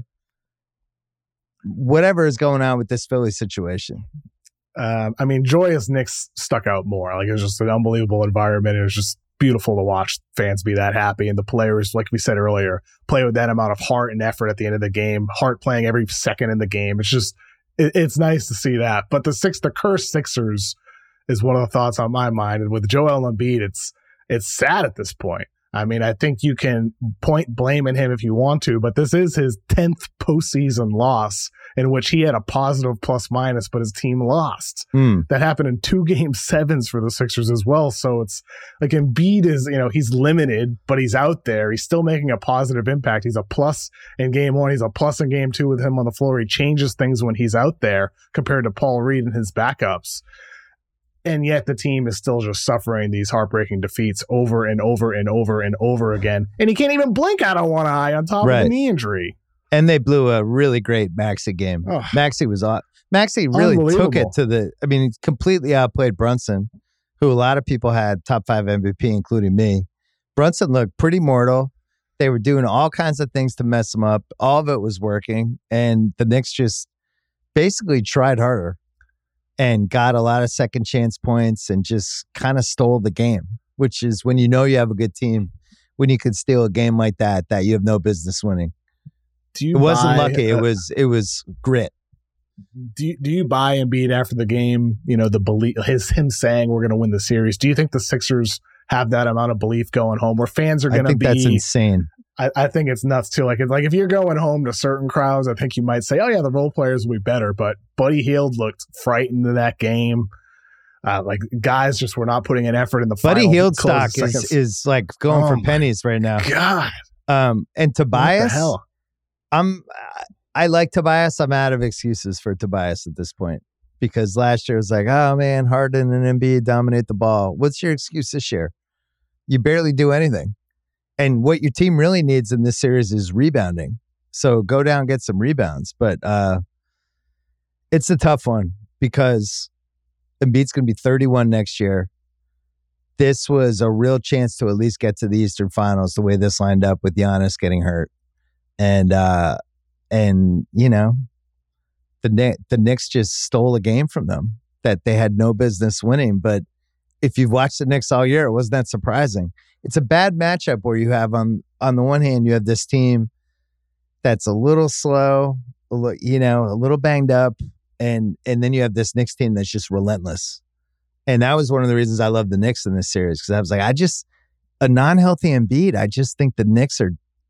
[SPEAKER 1] whatever is going on with this Philly situation?
[SPEAKER 2] Um, I mean, joyous Knicks stuck out more. Like, it was just an unbelievable environment. It was just beautiful to watch fans be that happy. And the players, like we said earlier, play with that amount of heart and effort at the end of the game. Heart playing every second in the game. It's just, it, it's nice to see that. But the six, the cursed Sixers is one of the thoughts on my mind. And with Joel Embiid, it's it's sad at this point. I mean, I think you can point blame at him if you want to, but this is his tenth postseason loss in which he had a positive plus minus, but his team lost. Mm. That happened in two game sevens for the Sixers as well. So it's like Embiid is, you know, he's limited, but he's out there. He's still making a positive impact. He's a plus in game one. He's a plus in game two with him on the floor. He changes things when he's out there compared to Paul Reed and his backups. And yet the team is still just suffering these heartbreaking defeats over and over and over and over again. And he can't even blink out of one eye on top right. of a knee injury.
[SPEAKER 1] And they blew a really great Maxey game. Oh. Maxey was on. Maxey really took it to the, I mean, he completely outplayed Brunson, who a lot of people had top five M V P, including me. Brunson looked pretty mortal. They were doing all kinds of things to mess him up. All of it was working. And the Knicks just basically tried harder and got a lot of second chance points and just kind of stole the game, which is when you know you have a good team, when you can steal a game like that, that you have no business winning.
[SPEAKER 2] Do you
[SPEAKER 1] it wasn't
[SPEAKER 2] buy,
[SPEAKER 1] lucky.
[SPEAKER 2] Uh,
[SPEAKER 1] it was it was grit.
[SPEAKER 2] Do you, do you buy Embiid after the game? You know, the belief, his him saying we're going to win the series. Do you think the Sixers have that amount of belief going home, where fans are going to be?
[SPEAKER 1] I think that's insane.
[SPEAKER 2] I, I think it's nuts too. Like if like if you're going home to certain crowds, I think you might say, "Oh yeah, the role players will be better." But Buddy Hield looked frightened in that game. Uh, like guys just were not putting an effort in the final.
[SPEAKER 1] Buddy Hield stock is, is like going
[SPEAKER 2] oh
[SPEAKER 1] for pennies right now.
[SPEAKER 2] God.
[SPEAKER 1] Um, and Tobias,
[SPEAKER 2] what the hell?
[SPEAKER 1] I'm. I like Tobias. I'm out of excuses for Tobias at this point because last year was like, oh man, Harden and Embiid dominate the ball. What's your excuse this year? You barely do anything. And what your team really needs in this series is rebounding. So go down and get some rebounds. But uh, it's a tough one because Embiid's going to be thirty-one next year. This was a real chance to at least get to the Eastern Finals the way this lined up with Giannis getting hurt. And, uh, and you know, the, the Knicks just stole a game from them that they had no business winning. But if you've watched the Knicks all year, it wasn't that surprising. It's a bad matchup where you have on on the one hand, you have this team that's a little slow, a little, you know, a little banged up, and and then you have this Knicks team that's just relentless. And that was one of the reasons I love the Knicks in this series because I was like, I just a non-healthy Embiid. I just think the Knicks are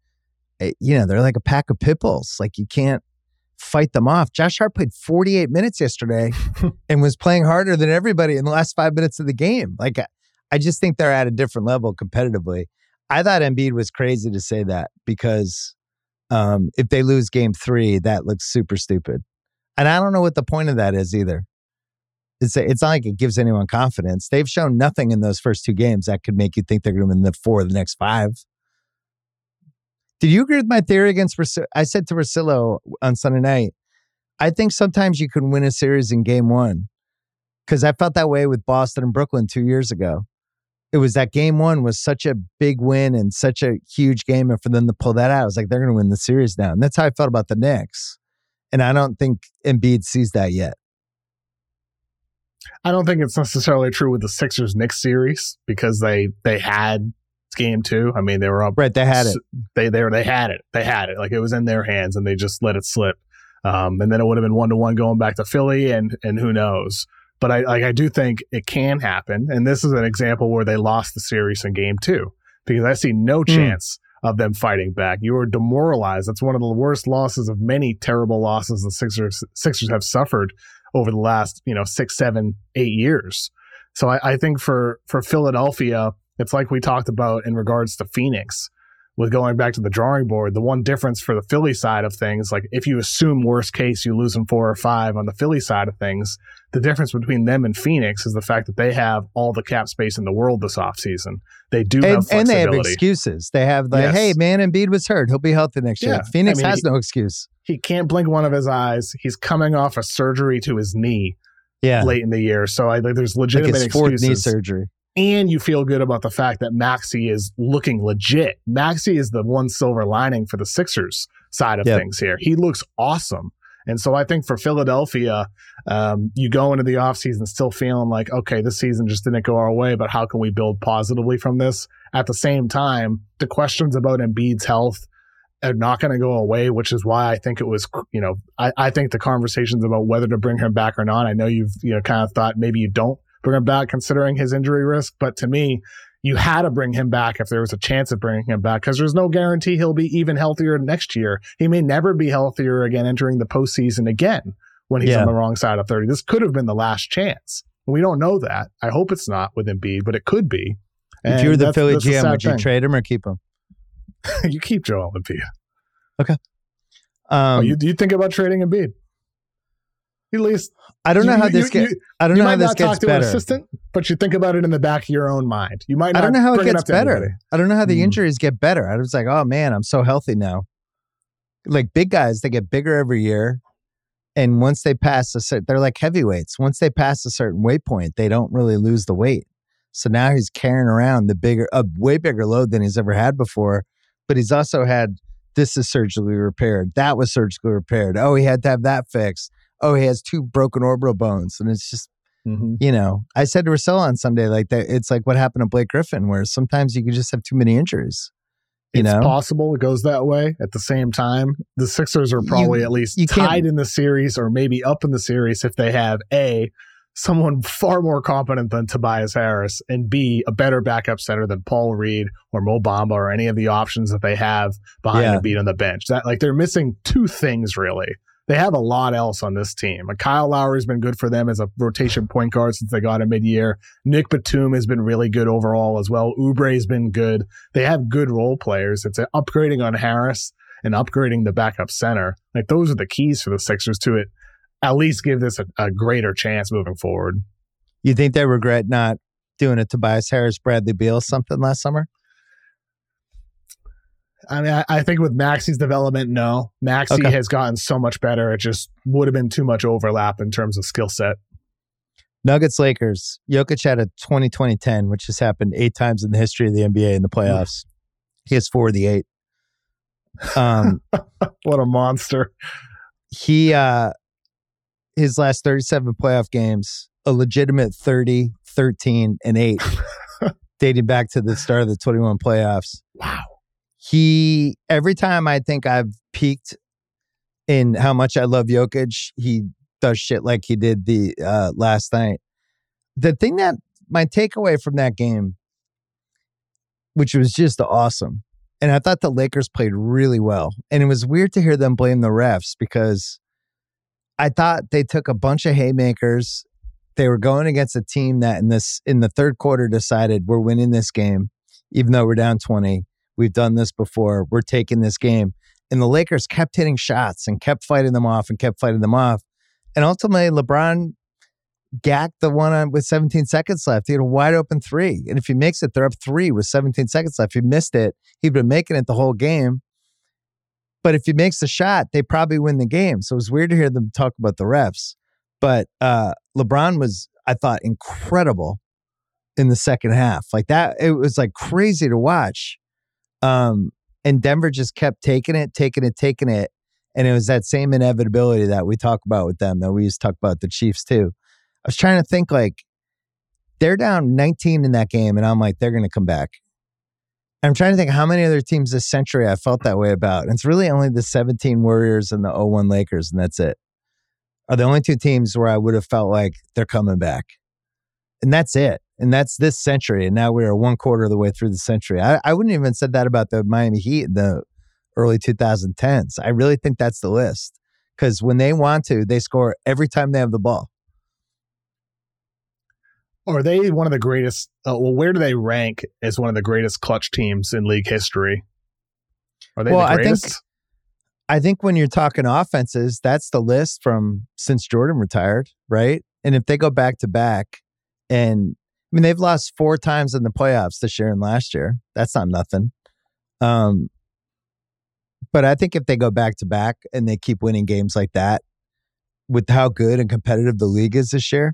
[SPEAKER 1] you know, they're like a pack of pit bulls. Like you can't fight them off. Josh Hart played forty-eight minutes yesterday and was playing harder than everybody in the last five minutes of the game. Like, I just think they're at a different level competitively. I thought Embiid was crazy to say that because um, if they lose game three, that looks super stupid. And I don't know what the point of that is either. It's a, it's not like it gives anyone confidence. They've shown nothing in those first two games that could make you think they're going to win the four of the next five. Did you agree with my theory against Ros- I said to Russillo on Sunday night, I think sometimes you can win a series in game one because I felt that way with Boston and Brooklyn two years ago. It was that game one was such a big win and such a huge game. And for them to pull that out, I was like, they're going to win the series now. And that's how I felt about the Knicks. And I don't think Embiid sees that yet.
[SPEAKER 2] I don't think it's necessarily true with the Sixers-Knicks series because they they had game two. I mean, they were up.
[SPEAKER 1] Right, they had it.
[SPEAKER 2] They they they had it. They had it. Like it was in their hands, and they just let it slip. Um, and then it would have been one to one going back to Philly, and and who knows. But I like I do think it can happen, and this is an example where they lost the series in game two because I see no chance mm. of them fighting back. You were demoralized. That's one of the worst losses of many terrible losses the Sixers Sixers have suffered over the last you know six, seven, eight years. So I, I think for for Philadelphia, it's like we talked about in regards to Phoenix with going back to the drawing board. The one difference for the Philly side of things, like if you assume worst case, you lose them four or five on the Philly side of things, the difference between them and Phoenix is the fact that they have all the cap space in the world this offseason. They do
[SPEAKER 1] and,
[SPEAKER 2] have flexibility.
[SPEAKER 1] And they have excuses. They have like, yes. hey, man, Embiid was hurt. He'll be healthy next year.
[SPEAKER 2] Yeah.
[SPEAKER 1] Phoenix I mean,
[SPEAKER 2] has
[SPEAKER 1] he, no excuse.
[SPEAKER 2] He can't blink one of his eyes. He's coming off a surgery to his knee
[SPEAKER 1] yeah.
[SPEAKER 2] late in the year. So I think there's legitimate
[SPEAKER 1] like his
[SPEAKER 2] excuses.
[SPEAKER 1] Fourth knee surgery.
[SPEAKER 2] And you feel good about the fact that Maxey is looking legit. Maxey is the one silver lining for the Sixers side of yep. things here. He looks awesome. And so I think for Philadelphia, um, you go into the offseason still feeling like, okay, this season just didn't go our way, but how can we build positively from this? At the same time, the questions about Embiid's health are not going to go away, which is why I think it was, you know, I, I think the conversations about whether to bring him back or not, I know you've, you know, kind of thought maybe you don't bring him back considering his injury risk. But to me, you had to bring him back if there was a chance of bringing him back because there's no guarantee he'll be even healthier next year. He may never be healthier again entering the postseason again when he's yeah. on the wrong side of thirty. This could have been the last chance. We don't know that. I hope it's not with Embiid, but it could be.
[SPEAKER 1] And if you were the Philly G M, would you thing. trade him or keep him?
[SPEAKER 2] You keep Joel Embiid.
[SPEAKER 1] Okay.
[SPEAKER 2] Um, oh, you, you think about trading Embiid? At least
[SPEAKER 1] I don't know
[SPEAKER 2] you,
[SPEAKER 1] how
[SPEAKER 2] you,
[SPEAKER 1] this gets. I don't
[SPEAKER 2] you
[SPEAKER 1] know how
[SPEAKER 2] might
[SPEAKER 1] this
[SPEAKER 2] not
[SPEAKER 1] gets
[SPEAKER 2] talk to
[SPEAKER 1] better.
[SPEAKER 2] An assistant, but you think about it in the back of your own mind. You might. Not
[SPEAKER 1] I don't know how it gets
[SPEAKER 2] it
[SPEAKER 1] better.
[SPEAKER 2] Anybody.
[SPEAKER 1] I don't know how the
[SPEAKER 2] mm.
[SPEAKER 1] injuries get better. I was like, oh man, I'm so healthy now. Like big guys, they get bigger every year, and once they pass a certain, they're like heavyweights. Once they pass a certain weight point, they don't really lose the weight. So now he's carrying around the bigger, a way bigger load than he's ever had before. But he's also had this is surgically repaired. That was surgically repaired. Oh, he had to have that fixed. Oh, he has two broken orbital bones. And it's just, mm-hmm. you know, I said to Russell on Sunday, like that, it's like what happened to Blake Griffin, where sometimes you can just have too many injuries. You
[SPEAKER 2] it's
[SPEAKER 1] know?
[SPEAKER 2] possible it goes that way. At the same time, the Sixers are probably
[SPEAKER 1] you,
[SPEAKER 2] at least tied in the series or maybe up in the series if they have A, someone far more competent than Tobias Harris, and B, a better backup center than Paul Reed or Mo Bamba or any of the options that they have behind yeah. Embiid on the bench. That like they're missing two things really. They have a lot else on this team. Like Kyle Lowry's been good for them as a rotation point guard since they got him mid-year. Nick Batum has been really good overall as well. Oubre's been good. They have good role players. It's upgrading on Harris and upgrading the backup center. Like those are the keys for the Sixers to it. At least give this a, a greater chance moving forward.
[SPEAKER 1] You think they regret not doing a Tobias Harris, Bradley Beal something last summer?
[SPEAKER 2] I mean, I, I think with Maxey's development, no. Maxey okay. has gotten so much better. It just would have been too much overlap in terms of skill set.
[SPEAKER 1] Nuggets, Lakers. Jokic had a twenty twenty ten, which has happened eight times in the history of the N B A in the playoffs. He has four of the eight. Um,
[SPEAKER 2] what a monster.
[SPEAKER 1] He, uh, his last thirty-seven playoff games, a legitimate thirty, thirteen, and eight, dating back to the start of the twenty-one playoffs.
[SPEAKER 2] Wow.
[SPEAKER 1] He, every time I think I've peaked in how much I love Jokic, he does shit like he did the uh, last night. The thing that, my takeaway from that game, which was just awesome, And I thought the Lakers played really well. And it was weird to hear them blame the refs because I thought they took a bunch of haymakers. They were going against a team that in this in the third quarter decided we're winning this game, even though we're down twenty. We've done this before. We're taking this game. And the Lakers kept hitting shots and kept fighting them off and kept fighting them off. And ultimately, LeBron gacked the one on with seventeen seconds left. He had a wide open three. And if he makes it, they're up three with seventeen seconds left. If he missed it, he'd been making it the whole game. But if he makes the shot, they probably win the game. So it was weird to hear them talk about the refs. But uh, LeBron was, I thought, incredible in the second half. Like that, it was like crazy to watch. Um, and Denver just kept taking it, taking it, taking it. And it was that same inevitability that we talk about with them that we used to talk about the Chiefs too. I was trying to think like they're down nineteen in that game and I'm like, they're going to come back. And I'm trying to think how many other teams this century I felt that way about. And it's really only the seventeen Warriors and the oh one Lakers, and that's it. Are the only two teams where I would have felt like they're coming back. And that's it. And that's this century. And now we're one quarter of the way through the century. I, I wouldn't even said that about the Miami Heat in the early twenty tens. I really think that's the list. Because when they want to, they score every time they have the ball.
[SPEAKER 2] Are they one of the greatest? Uh, well, where do they rank as one of the greatest clutch teams in league history? Are they
[SPEAKER 1] well,
[SPEAKER 2] the greatest?
[SPEAKER 1] I think, I think when you're talking offenses, that's the list from since Jordan retired, right? And if they go back to back, and I mean, they've lost four times in the playoffs this year and last year. That's not nothing. Um, but I think if they go back to back and they keep winning games like that, with how good and competitive the league is this year,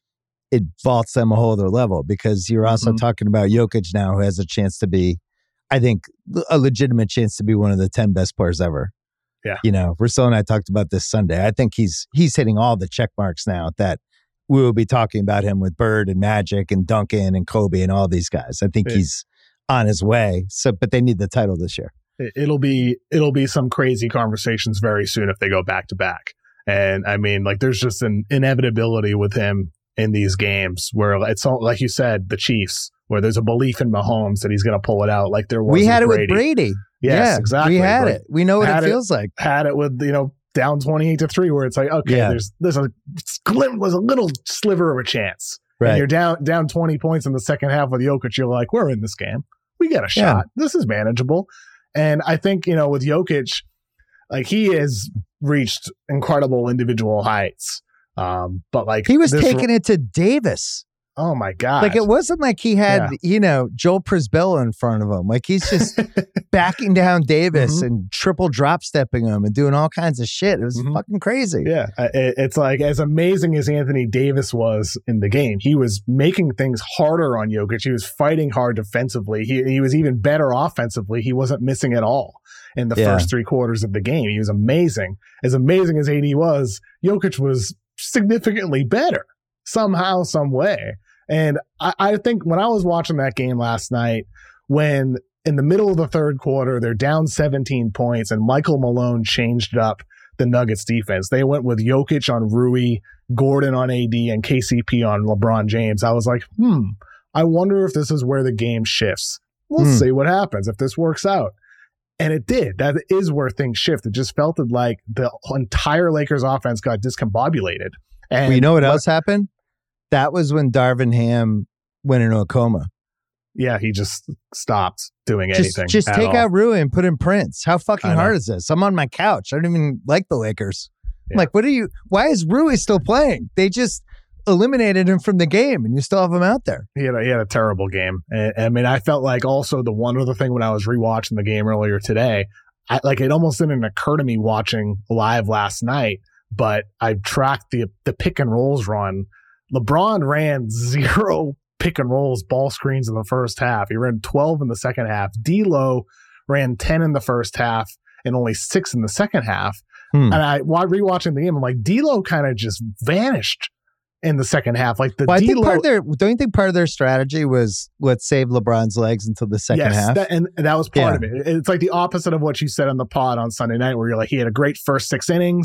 [SPEAKER 1] it vaults them a whole other level because you're also mm-hmm. talking about Jokic now, who has a chance to be, I think, a legitimate chance to be one of the ten best players ever.
[SPEAKER 2] Yeah.
[SPEAKER 1] You know, Russell and I talked about this Sunday. I think he's he's hitting all the check marks now that we will be talking about him with Bird and Magic and Duncan and Kobe and all these guys. I think yeah. he's on his way. So, but they need the title this year.
[SPEAKER 2] It'll be it'll be some crazy conversations very soon if they go back to back. And I mean, like, there's just an inevitability with him in these games where it's all, like you said, the Chiefs, where there's a belief in Mahomes that he's going to pull it out like there was
[SPEAKER 1] We had
[SPEAKER 2] with
[SPEAKER 1] it with Brady.
[SPEAKER 2] Yes,
[SPEAKER 1] yeah,
[SPEAKER 2] exactly.
[SPEAKER 1] We had
[SPEAKER 2] but
[SPEAKER 1] it. We know what it feels
[SPEAKER 2] it,
[SPEAKER 1] like.
[SPEAKER 2] Had it with, you know, down twenty-eight to three where it's like, okay, yeah. there's there's a glim was a little sliver of a chance.
[SPEAKER 1] Right.
[SPEAKER 2] And you're down down twenty points in the second half with Jokic, you're like, we're in this game. We get a shot. Yeah. This is manageable. And I think, you know, with Jokic, like, he has reached incredible individual heights. Um, but like
[SPEAKER 1] he was
[SPEAKER 2] this,
[SPEAKER 1] taking it to Davis.
[SPEAKER 2] Oh my God.
[SPEAKER 1] Like, it wasn't like he had, yeah. you know, Joel Prisbilla in front of him. Like, he's just backing down Davis mm-hmm. and triple drop stepping him and doing all kinds of shit. It was mm-hmm. fucking crazy.
[SPEAKER 2] Yeah. It, it's like, as amazing as Anthony Davis was in the game, he was making things harder on Jokic. He was fighting hard defensively. He, he was even better offensively. He wasn't missing at all in the yeah. first three quarters of the game. He was amazing. As amazing as A D was, Jokic was significantly better somehow, some way. And I, I think when I was watching that game last night, when in the middle of the third quarter, they're down seventeen points and Michael Malone changed up the Nuggets defense. They went with Jokic on Rui, Gordon on A D, and K C P on LeBron James. I was like, hmm, I wonder if this is where the game shifts. We'll hmm. see what happens if this works out. And it did. That is where things shift. It just felt like the entire Lakers offense got discombobulated. And
[SPEAKER 1] well, you know what else happened? That was when Darvin Ham went into a coma.
[SPEAKER 2] Yeah, he just stopped doing
[SPEAKER 1] just,
[SPEAKER 2] anything.
[SPEAKER 1] Just take
[SPEAKER 2] all.
[SPEAKER 1] out Rui and put in Prince. How fucking hard is this? I'm on my couch. I don't even like the Lakers. Yeah. I'm like, what are you? Why is Rui still playing? They just eliminated him from the game, and you still have him out there.
[SPEAKER 2] He had a, he had a terrible game. And, I mean, I felt like also the one other thing when I was rewatching the game earlier today, I, like it almost didn't occur to me watching live last night, but I tracked the the pick and rolls run. LeBron ran zero pick and rolls ball screens in the first half. He ran twelve in the second half. D'Lo ran ten in the first half and only six in the second half. Hmm. And I, while rewatching the game, I'm like, D'Lo kind of just vanished in the second half. Like the
[SPEAKER 1] well, I
[SPEAKER 2] D'Lo,
[SPEAKER 1] think part of their, don't you think part of their strategy was let's save LeBron's legs until the second
[SPEAKER 2] yes,
[SPEAKER 1] half?
[SPEAKER 2] That, and that was part
[SPEAKER 1] yeah.
[SPEAKER 2] of it. It's like the opposite of what you said on the pod on Sunday night, where you're like, he had a great first six innings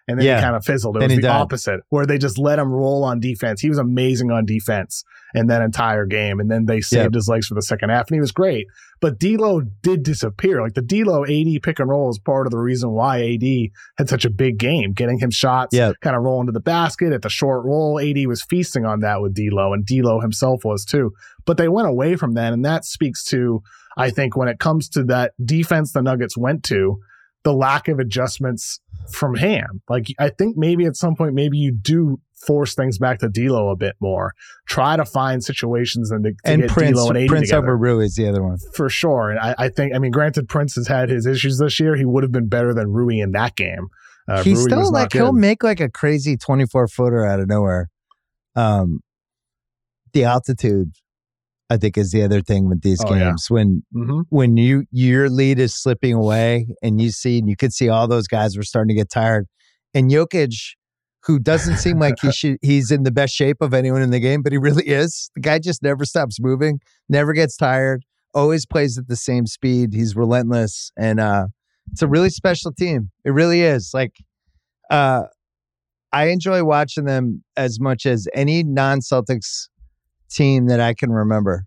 [SPEAKER 2] and then
[SPEAKER 1] Yeah.
[SPEAKER 2] he kind of fizzled. It
[SPEAKER 1] Then
[SPEAKER 2] was
[SPEAKER 1] he
[SPEAKER 2] the
[SPEAKER 1] died.
[SPEAKER 2] opposite, where they just let him roll on defense. He was amazing on defense in that entire game, and then they saved
[SPEAKER 1] Yep.
[SPEAKER 2] his legs for the second half, and he was great. But D'Lo did disappear. Like the D'Lo A D pick and roll is part of the reason why A D had such a big game, getting him shots,
[SPEAKER 1] Yep.
[SPEAKER 2] kind of rolling to the basket at the short roll. A D was feasting on that with D'Lo, and D'Lo himself was too. But they went away from that, and that speaks to, I think, when it comes to that defense the Nuggets went to, the lack of adjustments from Ham. Like, I think maybe at some point, maybe you do force things back to D'Lo a bit more. Try to find situations and to, to
[SPEAKER 1] And
[SPEAKER 2] get
[SPEAKER 1] Prince,
[SPEAKER 2] D'Lo and A D
[SPEAKER 1] Prince
[SPEAKER 2] together.
[SPEAKER 1] over Rui is the other one.
[SPEAKER 2] For sure. And I, I think, I mean, granted, Prince has had his issues this year. He would have been better than Rui in that game. Uh,
[SPEAKER 1] He's
[SPEAKER 2] Rui was
[SPEAKER 1] still
[SPEAKER 2] not
[SPEAKER 1] like,
[SPEAKER 2] good.
[SPEAKER 1] he'll make like a crazy twenty-four footer out of nowhere. Um, the altitude, I think, is the other thing with these
[SPEAKER 2] Oh, yeah.
[SPEAKER 1] games. When
[SPEAKER 2] Mhm.
[SPEAKER 1] when you your lead is slipping away, and you see, and you could see all those guys were starting to get tired, and Jokic, who doesn't seem like he should, he's in the best shape of anyone in the game, but he really is. The guy just never stops moving, never gets tired, always plays at the same speed. He's relentless, and uh, it's a really special team. It really is. Like, uh, I enjoy watching them as much as any non-Celtics team that I can remember.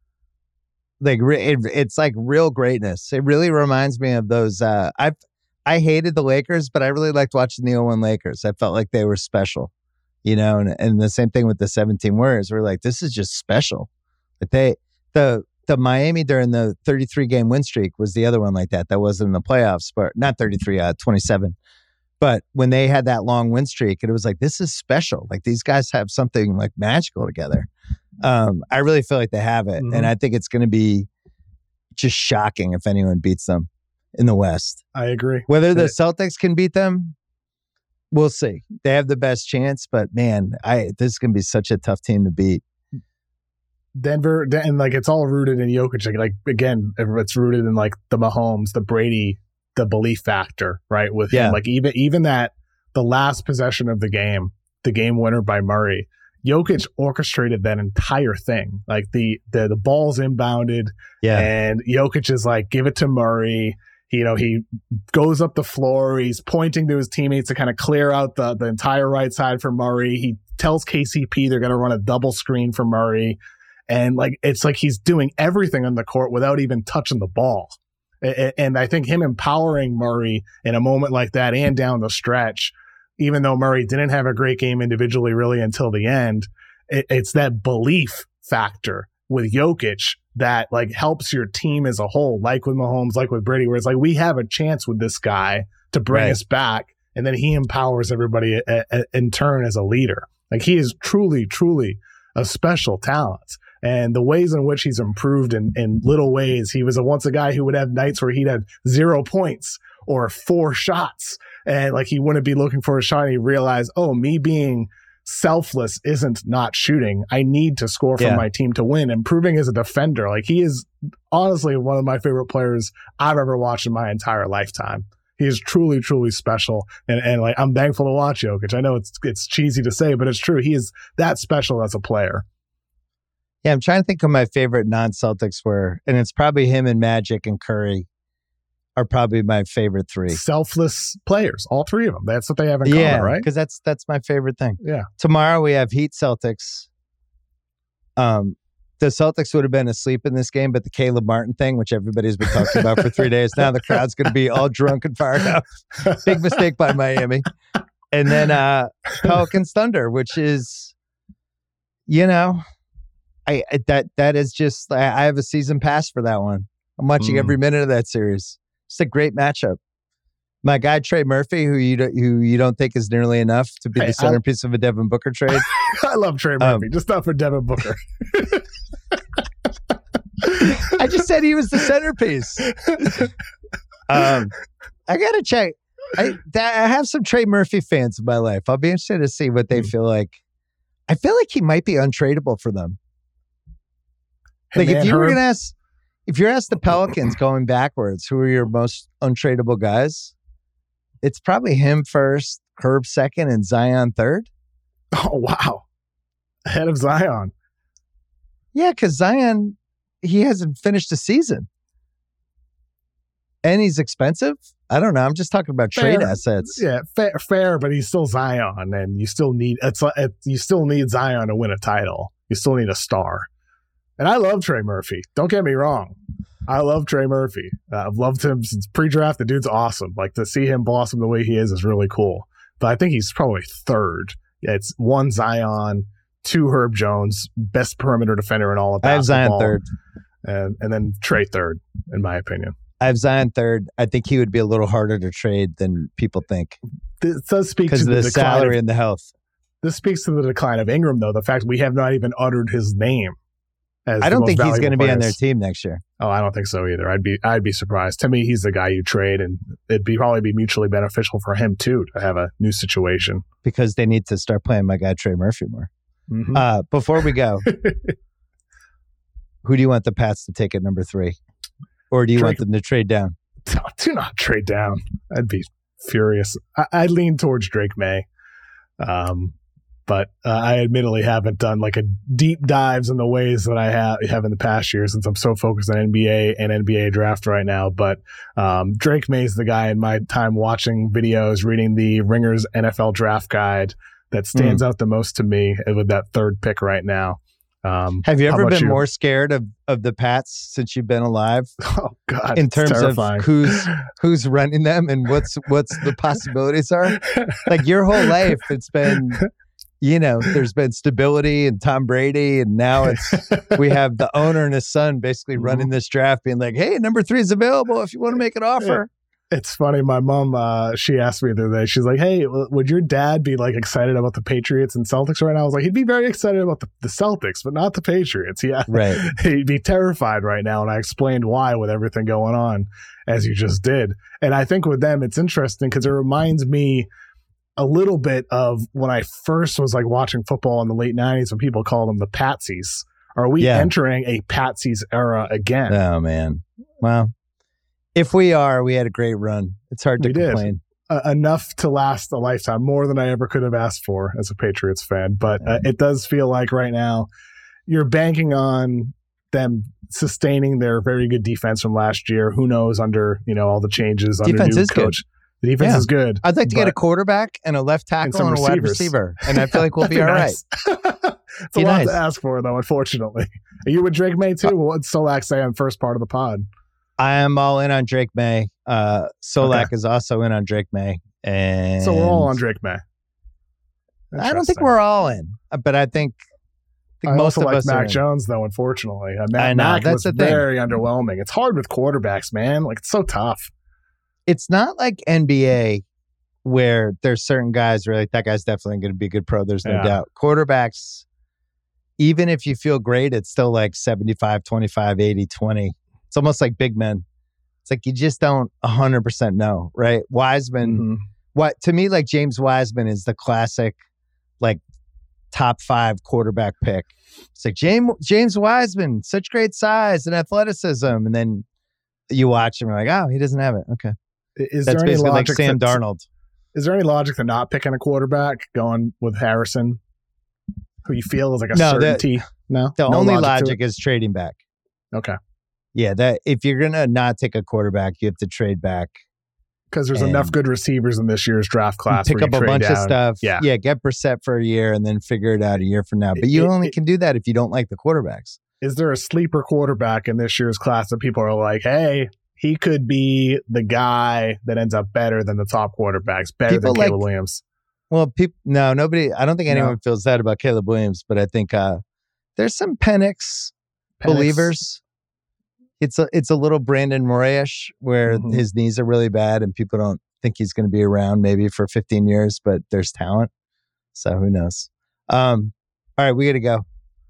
[SPEAKER 1] Like, re- it, it's like real greatness. It really reminds me of those. Uh, I've I hated the Lakers, but I really liked watching the oh one Lakers. I felt like they were special, you know. And, and the same thing with the seventeen Warriors. We're like, this is just special. But they the the Miami during the thirty-three game win streak was the other one like that. That wasn't in the playoffs, but not thirty-three, uh, twenty-seven. But when they had that long win streak, it was like, this is special. Like, these guys have something like magical together. Um, I really feel like they have it.
[SPEAKER 2] Mhm.
[SPEAKER 1] And I think it's going to be just shocking if anyone beats them in the West.
[SPEAKER 2] I agree.
[SPEAKER 1] Whether the
[SPEAKER 2] It-
[SPEAKER 1] Celtics can beat them, we'll see. They have the best chance, but man, I this is going to be such a tough team to beat.
[SPEAKER 2] Denver, and like it's all rooted in Jokic. Like, like again, it's rooted in like the Mahomes, the Brady, the belief factor, right? With
[SPEAKER 1] Yeah.
[SPEAKER 2] him, like even even that the last possession of the game, the game winner by Murray, Jokic orchestrated that entire thing. Like the the the ball's inbounded,
[SPEAKER 1] Yeah.
[SPEAKER 2] and Jokic is like, give it to Murray. You know, he goes up the floor. He's pointing to his teammates to kind of clear out the, the entire right side for Murray. He tells K C P they're going to run a double screen for Murray. And like, it's like he's doing everything on the court without even touching the ball. A- And I think him empowering Murray in a moment like that and down the stretch, even though Murray didn't have a great game individually really until the end, it, it's that belief factor with Jokic that like helps your team as a whole, like with Mahomes, like with Brady, where it's like, we have a chance with this guy to bring
[SPEAKER 1] Right.
[SPEAKER 2] us back. And then he empowers everybody a, a, in turn as a leader. Like, he is truly, truly a special talent. And the ways in which he's improved in, in little ways. He was a, once a guy who would have nights where he'd have zero points or four shots. And like, he wouldn't be looking for a shot. And he realized, oh, me being selfless isn't not shooting. I need to score for
[SPEAKER 1] Yeah.
[SPEAKER 2] my team to win. Improving as a defender. Like, he is honestly one of my favorite players I've ever watched in my entire lifetime. He is truly, truly special. And, and like, I'm thankful to watch Jokic. I know it's, it's cheesy to say, but it's true. He is that special as a player.
[SPEAKER 1] Yeah, I'm trying to think of my favorite non-Celtics were, and it's probably him and Magic and Curry are probably my favorite three.
[SPEAKER 2] Selfless players, all three of them. That's what they have in
[SPEAKER 1] Yeah,
[SPEAKER 2] common, right?
[SPEAKER 1] because that's that's my favorite thing.
[SPEAKER 2] Yeah.
[SPEAKER 1] Tomorrow we have Heat Celtics. Um, the Celtics would have been asleep in this game, but the Caleb Martin thing, which everybody's been talking about for three days, now the crowd's going to be all drunk and fired up. Big mistake by Miami. And then uh, Pelicans Thunder, which is, you know, I, I that that is just I, I have a season pass for that one. I'm watching
[SPEAKER 2] Mm.
[SPEAKER 1] every minute of that series. It's a great matchup. My guy Trey Murphy, who you don't, who you don't think is nearly enough to be
[SPEAKER 2] Hey,
[SPEAKER 1] the centerpiece of a Devin Booker trade.
[SPEAKER 2] I love Trey Murphy,
[SPEAKER 1] Um,
[SPEAKER 2] just not for Devin Booker.
[SPEAKER 1] I just said he was the centerpiece. Um, I gotta check. I that, I have some Trey Murphy fans in my life. I'll be interested to see what they
[SPEAKER 2] Mm.
[SPEAKER 1] feel like. I feel like he might be untradeable for them.
[SPEAKER 2] Hey,
[SPEAKER 1] Like, if
[SPEAKER 2] man,
[SPEAKER 1] you were
[SPEAKER 2] Herb,
[SPEAKER 1] gonna ask, if you're asked the Pelicans going backwards, who are your most untradeable guys? It's probably him first, Herb second, and Zion third.
[SPEAKER 2] oh wow, ahead of Zion.
[SPEAKER 1] Yeah, because Zion, he hasn't finished the season, and he's expensive. I don't know. I'm just talking about
[SPEAKER 2] Fair.
[SPEAKER 1] trade assets.
[SPEAKER 2] Yeah, fair, fair, but he's still Zion, and you still need it's like you still need Zion to win a title. You still need a star. And I love Trey Murphy. Don't get me wrong. I love Trey Murphy. Uh, I've loved him since pre-draft. The dude's awesome. Like, to see him blossom the way he is is really cool. But I think he's probably third. It's one Zion, two Herb Jones, best perimeter defender in all of basketball.
[SPEAKER 1] I have Zion third.
[SPEAKER 2] And, and then Trey third, in my opinion.
[SPEAKER 1] I have Zion third. I think he would be a little harder to trade than people think.
[SPEAKER 2] This does speak to
[SPEAKER 1] because of
[SPEAKER 2] the,
[SPEAKER 1] the salary
[SPEAKER 2] of,
[SPEAKER 1] and the health.
[SPEAKER 2] This speaks to the decline of Ingram, though. The fact we have not even uttered his name. As
[SPEAKER 1] I don't think he's going to be on their
[SPEAKER 2] players.
[SPEAKER 1] team next year.
[SPEAKER 2] Oh, I don't think so either. I'd be I'd be surprised. To me, he's the guy you trade, and it'd be probably be mutually beneficial for him too to have a new situation.
[SPEAKER 1] Because they need to start playing my guy Trey Murphy more.
[SPEAKER 2] Mm-hmm.
[SPEAKER 1] Uh, before we go, who do you want the Pats to take at number three, or do you
[SPEAKER 2] Drake,
[SPEAKER 1] want them to trade down?
[SPEAKER 2] Do not trade down. I'd be furious. I, I lean towards Drake May. Um, But uh, I admittedly haven't done like a deep dives in the ways that I have have in the past year since I'm so focused on N B A and N B A draft right now. But um, Drake May's the guy in my time watching videos, reading the Ringers N F L draft guide that stands mm. out the most to me with that third pick right now. Um,
[SPEAKER 1] have you ever been you? more scared of, of the Pats since you've been alive?
[SPEAKER 2] Oh God!
[SPEAKER 1] In terms
[SPEAKER 2] terrifying.
[SPEAKER 1] of who's who's running them and what's what's the possibilities are. Like your whole life, it's been. You know, there's been stability and Tom Brady, and now it's we have the owner and his son basically running this draft, being like, "Hey, number three is available if you want to make an offer."
[SPEAKER 2] It's funny. My mom, uh, she asked me the other day. She's like, "Hey, would your dad be like excited about the Patriots and Celtics right now?" I was like, "He'd be very excited about the, the Celtics, but not the Patriots." Yeah,
[SPEAKER 1] right.
[SPEAKER 2] He'd be terrified right now, and I explained why with everything going on, as you just did. And I think with them, it's interesting because it reminds me a little bit of when I first was like watching football in the late nineties when people called them the Patsies. Are we yeah. entering a Patsies era again?
[SPEAKER 1] Oh, man. Well, if we are, we had a great run. It's hard to
[SPEAKER 2] we
[SPEAKER 1] complain.
[SPEAKER 2] Did. Uh, enough to last a lifetime, more than I ever could have asked for as a Patriots fan. But uh, it does feel like right now you're banking on them sustaining their very good defense from last year. Who knows under, you know, all the changes
[SPEAKER 1] defense
[SPEAKER 2] under new
[SPEAKER 1] is
[SPEAKER 2] coach.
[SPEAKER 1] Good.
[SPEAKER 2] The defense
[SPEAKER 1] yeah.
[SPEAKER 2] is good.
[SPEAKER 1] I'd like to get a quarterback and a left tackle and, and a wide receiver. And I feel like we'll be all
[SPEAKER 2] nice. right. It's be a lot nice. to ask for, though, unfortunately. Are you with Drake May, too? Uh, what did Solak say on the first part of the pod?
[SPEAKER 1] I am all in on Drake May. Uh, Solak okay. is also in on Drake May. And
[SPEAKER 2] so we're all on Drake May.
[SPEAKER 1] I don't think we're all in, but I think, I think
[SPEAKER 2] I
[SPEAKER 1] most
[SPEAKER 2] also
[SPEAKER 1] of
[SPEAKER 2] like
[SPEAKER 1] us
[SPEAKER 2] Mac
[SPEAKER 1] are
[SPEAKER 2] Jones, though, unfortunately. Uh, Mac,
[SPEAKER 1] I know,
[SPEAKER 2] Mac
[SPEAKER 1] that's
[SPEAKER 2] was very underwhelming. It's hard with quarterbacks, man. Like, it's so tough.
[SPEAKER 1] It's not like N B A where there's certain guys where like that guy's definitely going to be a good pro. There's no
[SPEAKER 2] yeah.
[SPEAKER 1] doubt. Quarterbacks, even if you feel great, it's still like seventy-five, twenty-five, eighty, twenty. It's almost like big men. It's like you just don't one hundred percent know, right? Wiseman,
[SPEAKER 2] mm-hmm.
[SPEAKER 1] what to me, like James Wiseman is the classic, like top five quarterback pick. It's like James James Wiseman, such great size and athleticism, and then you watch him, and you're like, oh, he doesn't have it. Okay,
[SPEAKER 2] is
[SPEAKER 1] that's
[SPEAKER 2] there
[SPEAKER 1] basically
[SPEAKER 2] any
[SPEAKER 1] like Sam
[SPEAKER 2] to,
[SPEAKER 1] Darnold.
[SPEAKER 2] Is there any logic to not picking a quarterback, going with Harrison, who you feel is like a
[SPEAKER 1] no,
[SPEAKER 2] certainty?
[SPEAKER 1] The,
[SPEAKER 2] no,
[SPEAKER 1] the
[SPEAKER 2] no
[SPEAKER 1] only
[SPEAKER 2] logic,
[SPEAKER 1] logic is trading back.
[SPEAKER 2] Okay.
[SPEAKER 1] Yeah, that if you're gonna not take a quarterback, you have to trade back
[SPEAKER 2] because there's enough good receivers in this year's draft class.
[SPEAKER 1] Pick
[SPEAKER 2] where
[SPEAKER 1] up
[SPEAKER 2] you
[SPEAKER 1] a bunch
[SPEAKER 2] down.
[SPEAKER 1] of stuff.
[SPEAKER 2] Yeah,
[SPEAKER 1] yeah. Get Brissett for a year and then figure it out a year from now. But you it, only it, can do that if you don't like the quarterbacks.
[SPEAKER 2] Is there a sleeper quarterback in this year's class that people are like, hey, he could be the guy that ends up better than the top quarterbacks, better people than Caleb like, Williams?
[SPEAKER 1] Well, people, no, nobody. I don't think anyone no. feels that about Caleb Williams, but I think uh, there's some Penix, Penix believers. It's a it's a little Brandon Morayish where mm-hmm. his knees are really bad and people don't think he's going to be around maybe for fifteen years, but there's talent. So who knows? Um, all right, we got to go.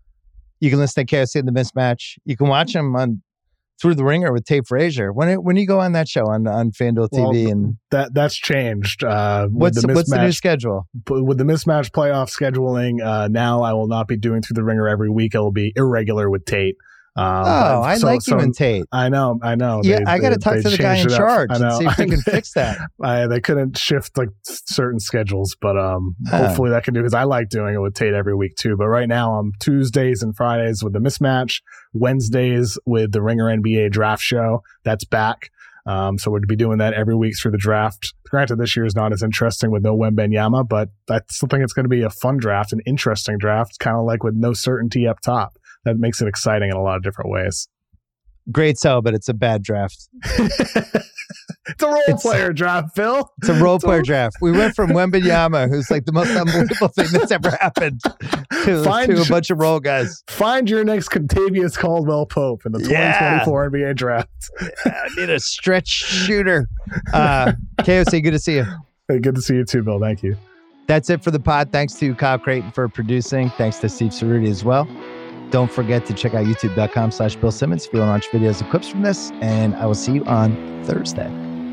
[SPEAKER 1] You can listen to K O C in the Mismatch. You can watch him on Through the Ringer with Tate Frazier. When it, when you go on that show on on FanDuel T V,
[SPEAKER 2] well,
[SPEAKER 1] and
[SPEAKER 2] that that's changed. Uh,
[SPEAKER 1] what's
[SPEAKER 2] the
[SPEAKER 1] what's the new schedule?
[SPEAKER 2] With the Mismatch playoff scheduling, uh, now I will not be doing Through the Ringer every week. It will be irregular with Tate. Um,
[SPEAKER 1] oh, I
[SPEAKER 2] so,
[SPEAKER 1] like
[SPEAKER 2] so,
[SPEAKER 1] you and Tate.
[SPEAKER 2] I know, I know.
[SPEAKER 1] Yeah,
[SPEAKER 2] they,
[SPEAKER 1] I got to
[SPEAKER 2] they,
[SPEAKER 1] talk
[SPEAKER 2] they
[SPEAKER 1] to the guy in charge and see if we can fix that.
[SPEAKER 2] I, they couldn't shift like certain schedules, but um, oh. hopefully that can do because I like doing it with Tate every week too. But right now, I'm Tuesdays and Fridays with the Mismatch, Wednesdays with the Ringer N B A Draft Show. That's back. Um, so we'd be doing that every week through the draft. Granted, this year is not as interesting with no Wembanyama, but I still think it's going to be a fun draft, an interesting draft, kind of like with no certainty up top. That makes it exciting in a lot of different ways.
[SPEAKER 1] Great sell, but it's a bad draft.
[SPEAKER 2] It's a role it's, player draft, Phil.
[SPEAKER 1] It's a role player draft. We went from Wembanyama, who's like the most unbelievable thing that's ever happened, to, to a bunch of role guys.
[SPEAKER 2] Find your next Contavious Caldwell Pope in the yeah. twenty twenty-four N B A draft.
[SPEAKER 1] Yeah, I need a stretch shooter. Uh, K O C, good to see you.
[SPEAKER 2] Hey, good to see you too, Bill. Thank you.
[SPEAKER 1] That's it for the pod. Thanks to Kyle Creighton for producing. Thanks to Steve Cerruti as well. Don't forget to check out youtube.com slash Bill Simmons if you want to watch videos and clips from this. And I will see you on Thursday.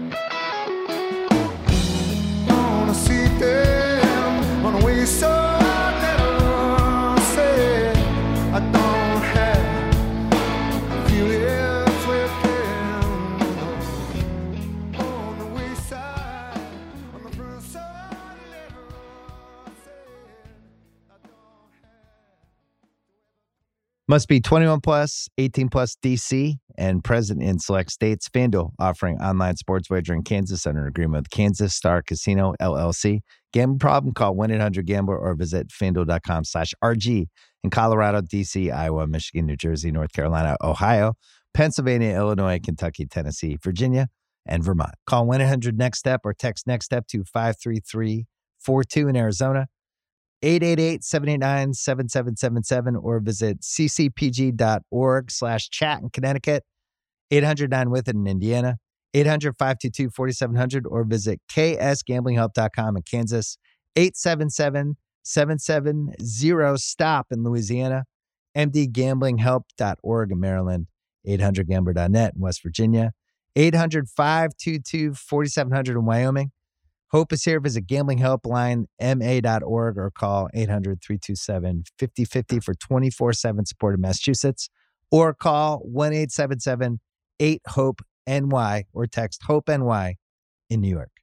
[SPEAKER 1] Must be twenty-one plus, eighteen plus D C, and present in select states. FanDuel offering online sports wagering in Kansas under an agreement with Kansas Star Casino, L L C. Gambling problem? Call one eight hundred gambler or visit FanDuel.com slash RG in Colorado, D C, Iowa, Michigan, New Jersey, North Carolina, Ohio, Pennsylvania, Illinois, Kentucky, Tennessee, Virginia, and Vermont. Call one eight hundred next step or text NEXTSTEP to five three three four two in Arizona. eight eight eight, seven eight nine, seven seven seven seven or visit ccpg.org slash chat in Connecticut, eight hundred nine with it in Indiana, eight hundred, five two two, four seven zero zero or visit k s gambling help dot com in Kansas, eight seven seven, seven seven zero, stop in Louisiana, m d gambling help dot org in Maryland, eight hundred gambler dot net in West Virginia, eight hundred, five two two, four seven zero zero in Wyoming. Hope is here. Visit gambling helpline m a dot org or call eight hundred, three two seven, five zero five zero for twenty-four seven support in Massachusetts, or call one eight seven seven, eight hope N Y or text HOPE-N Y in New York.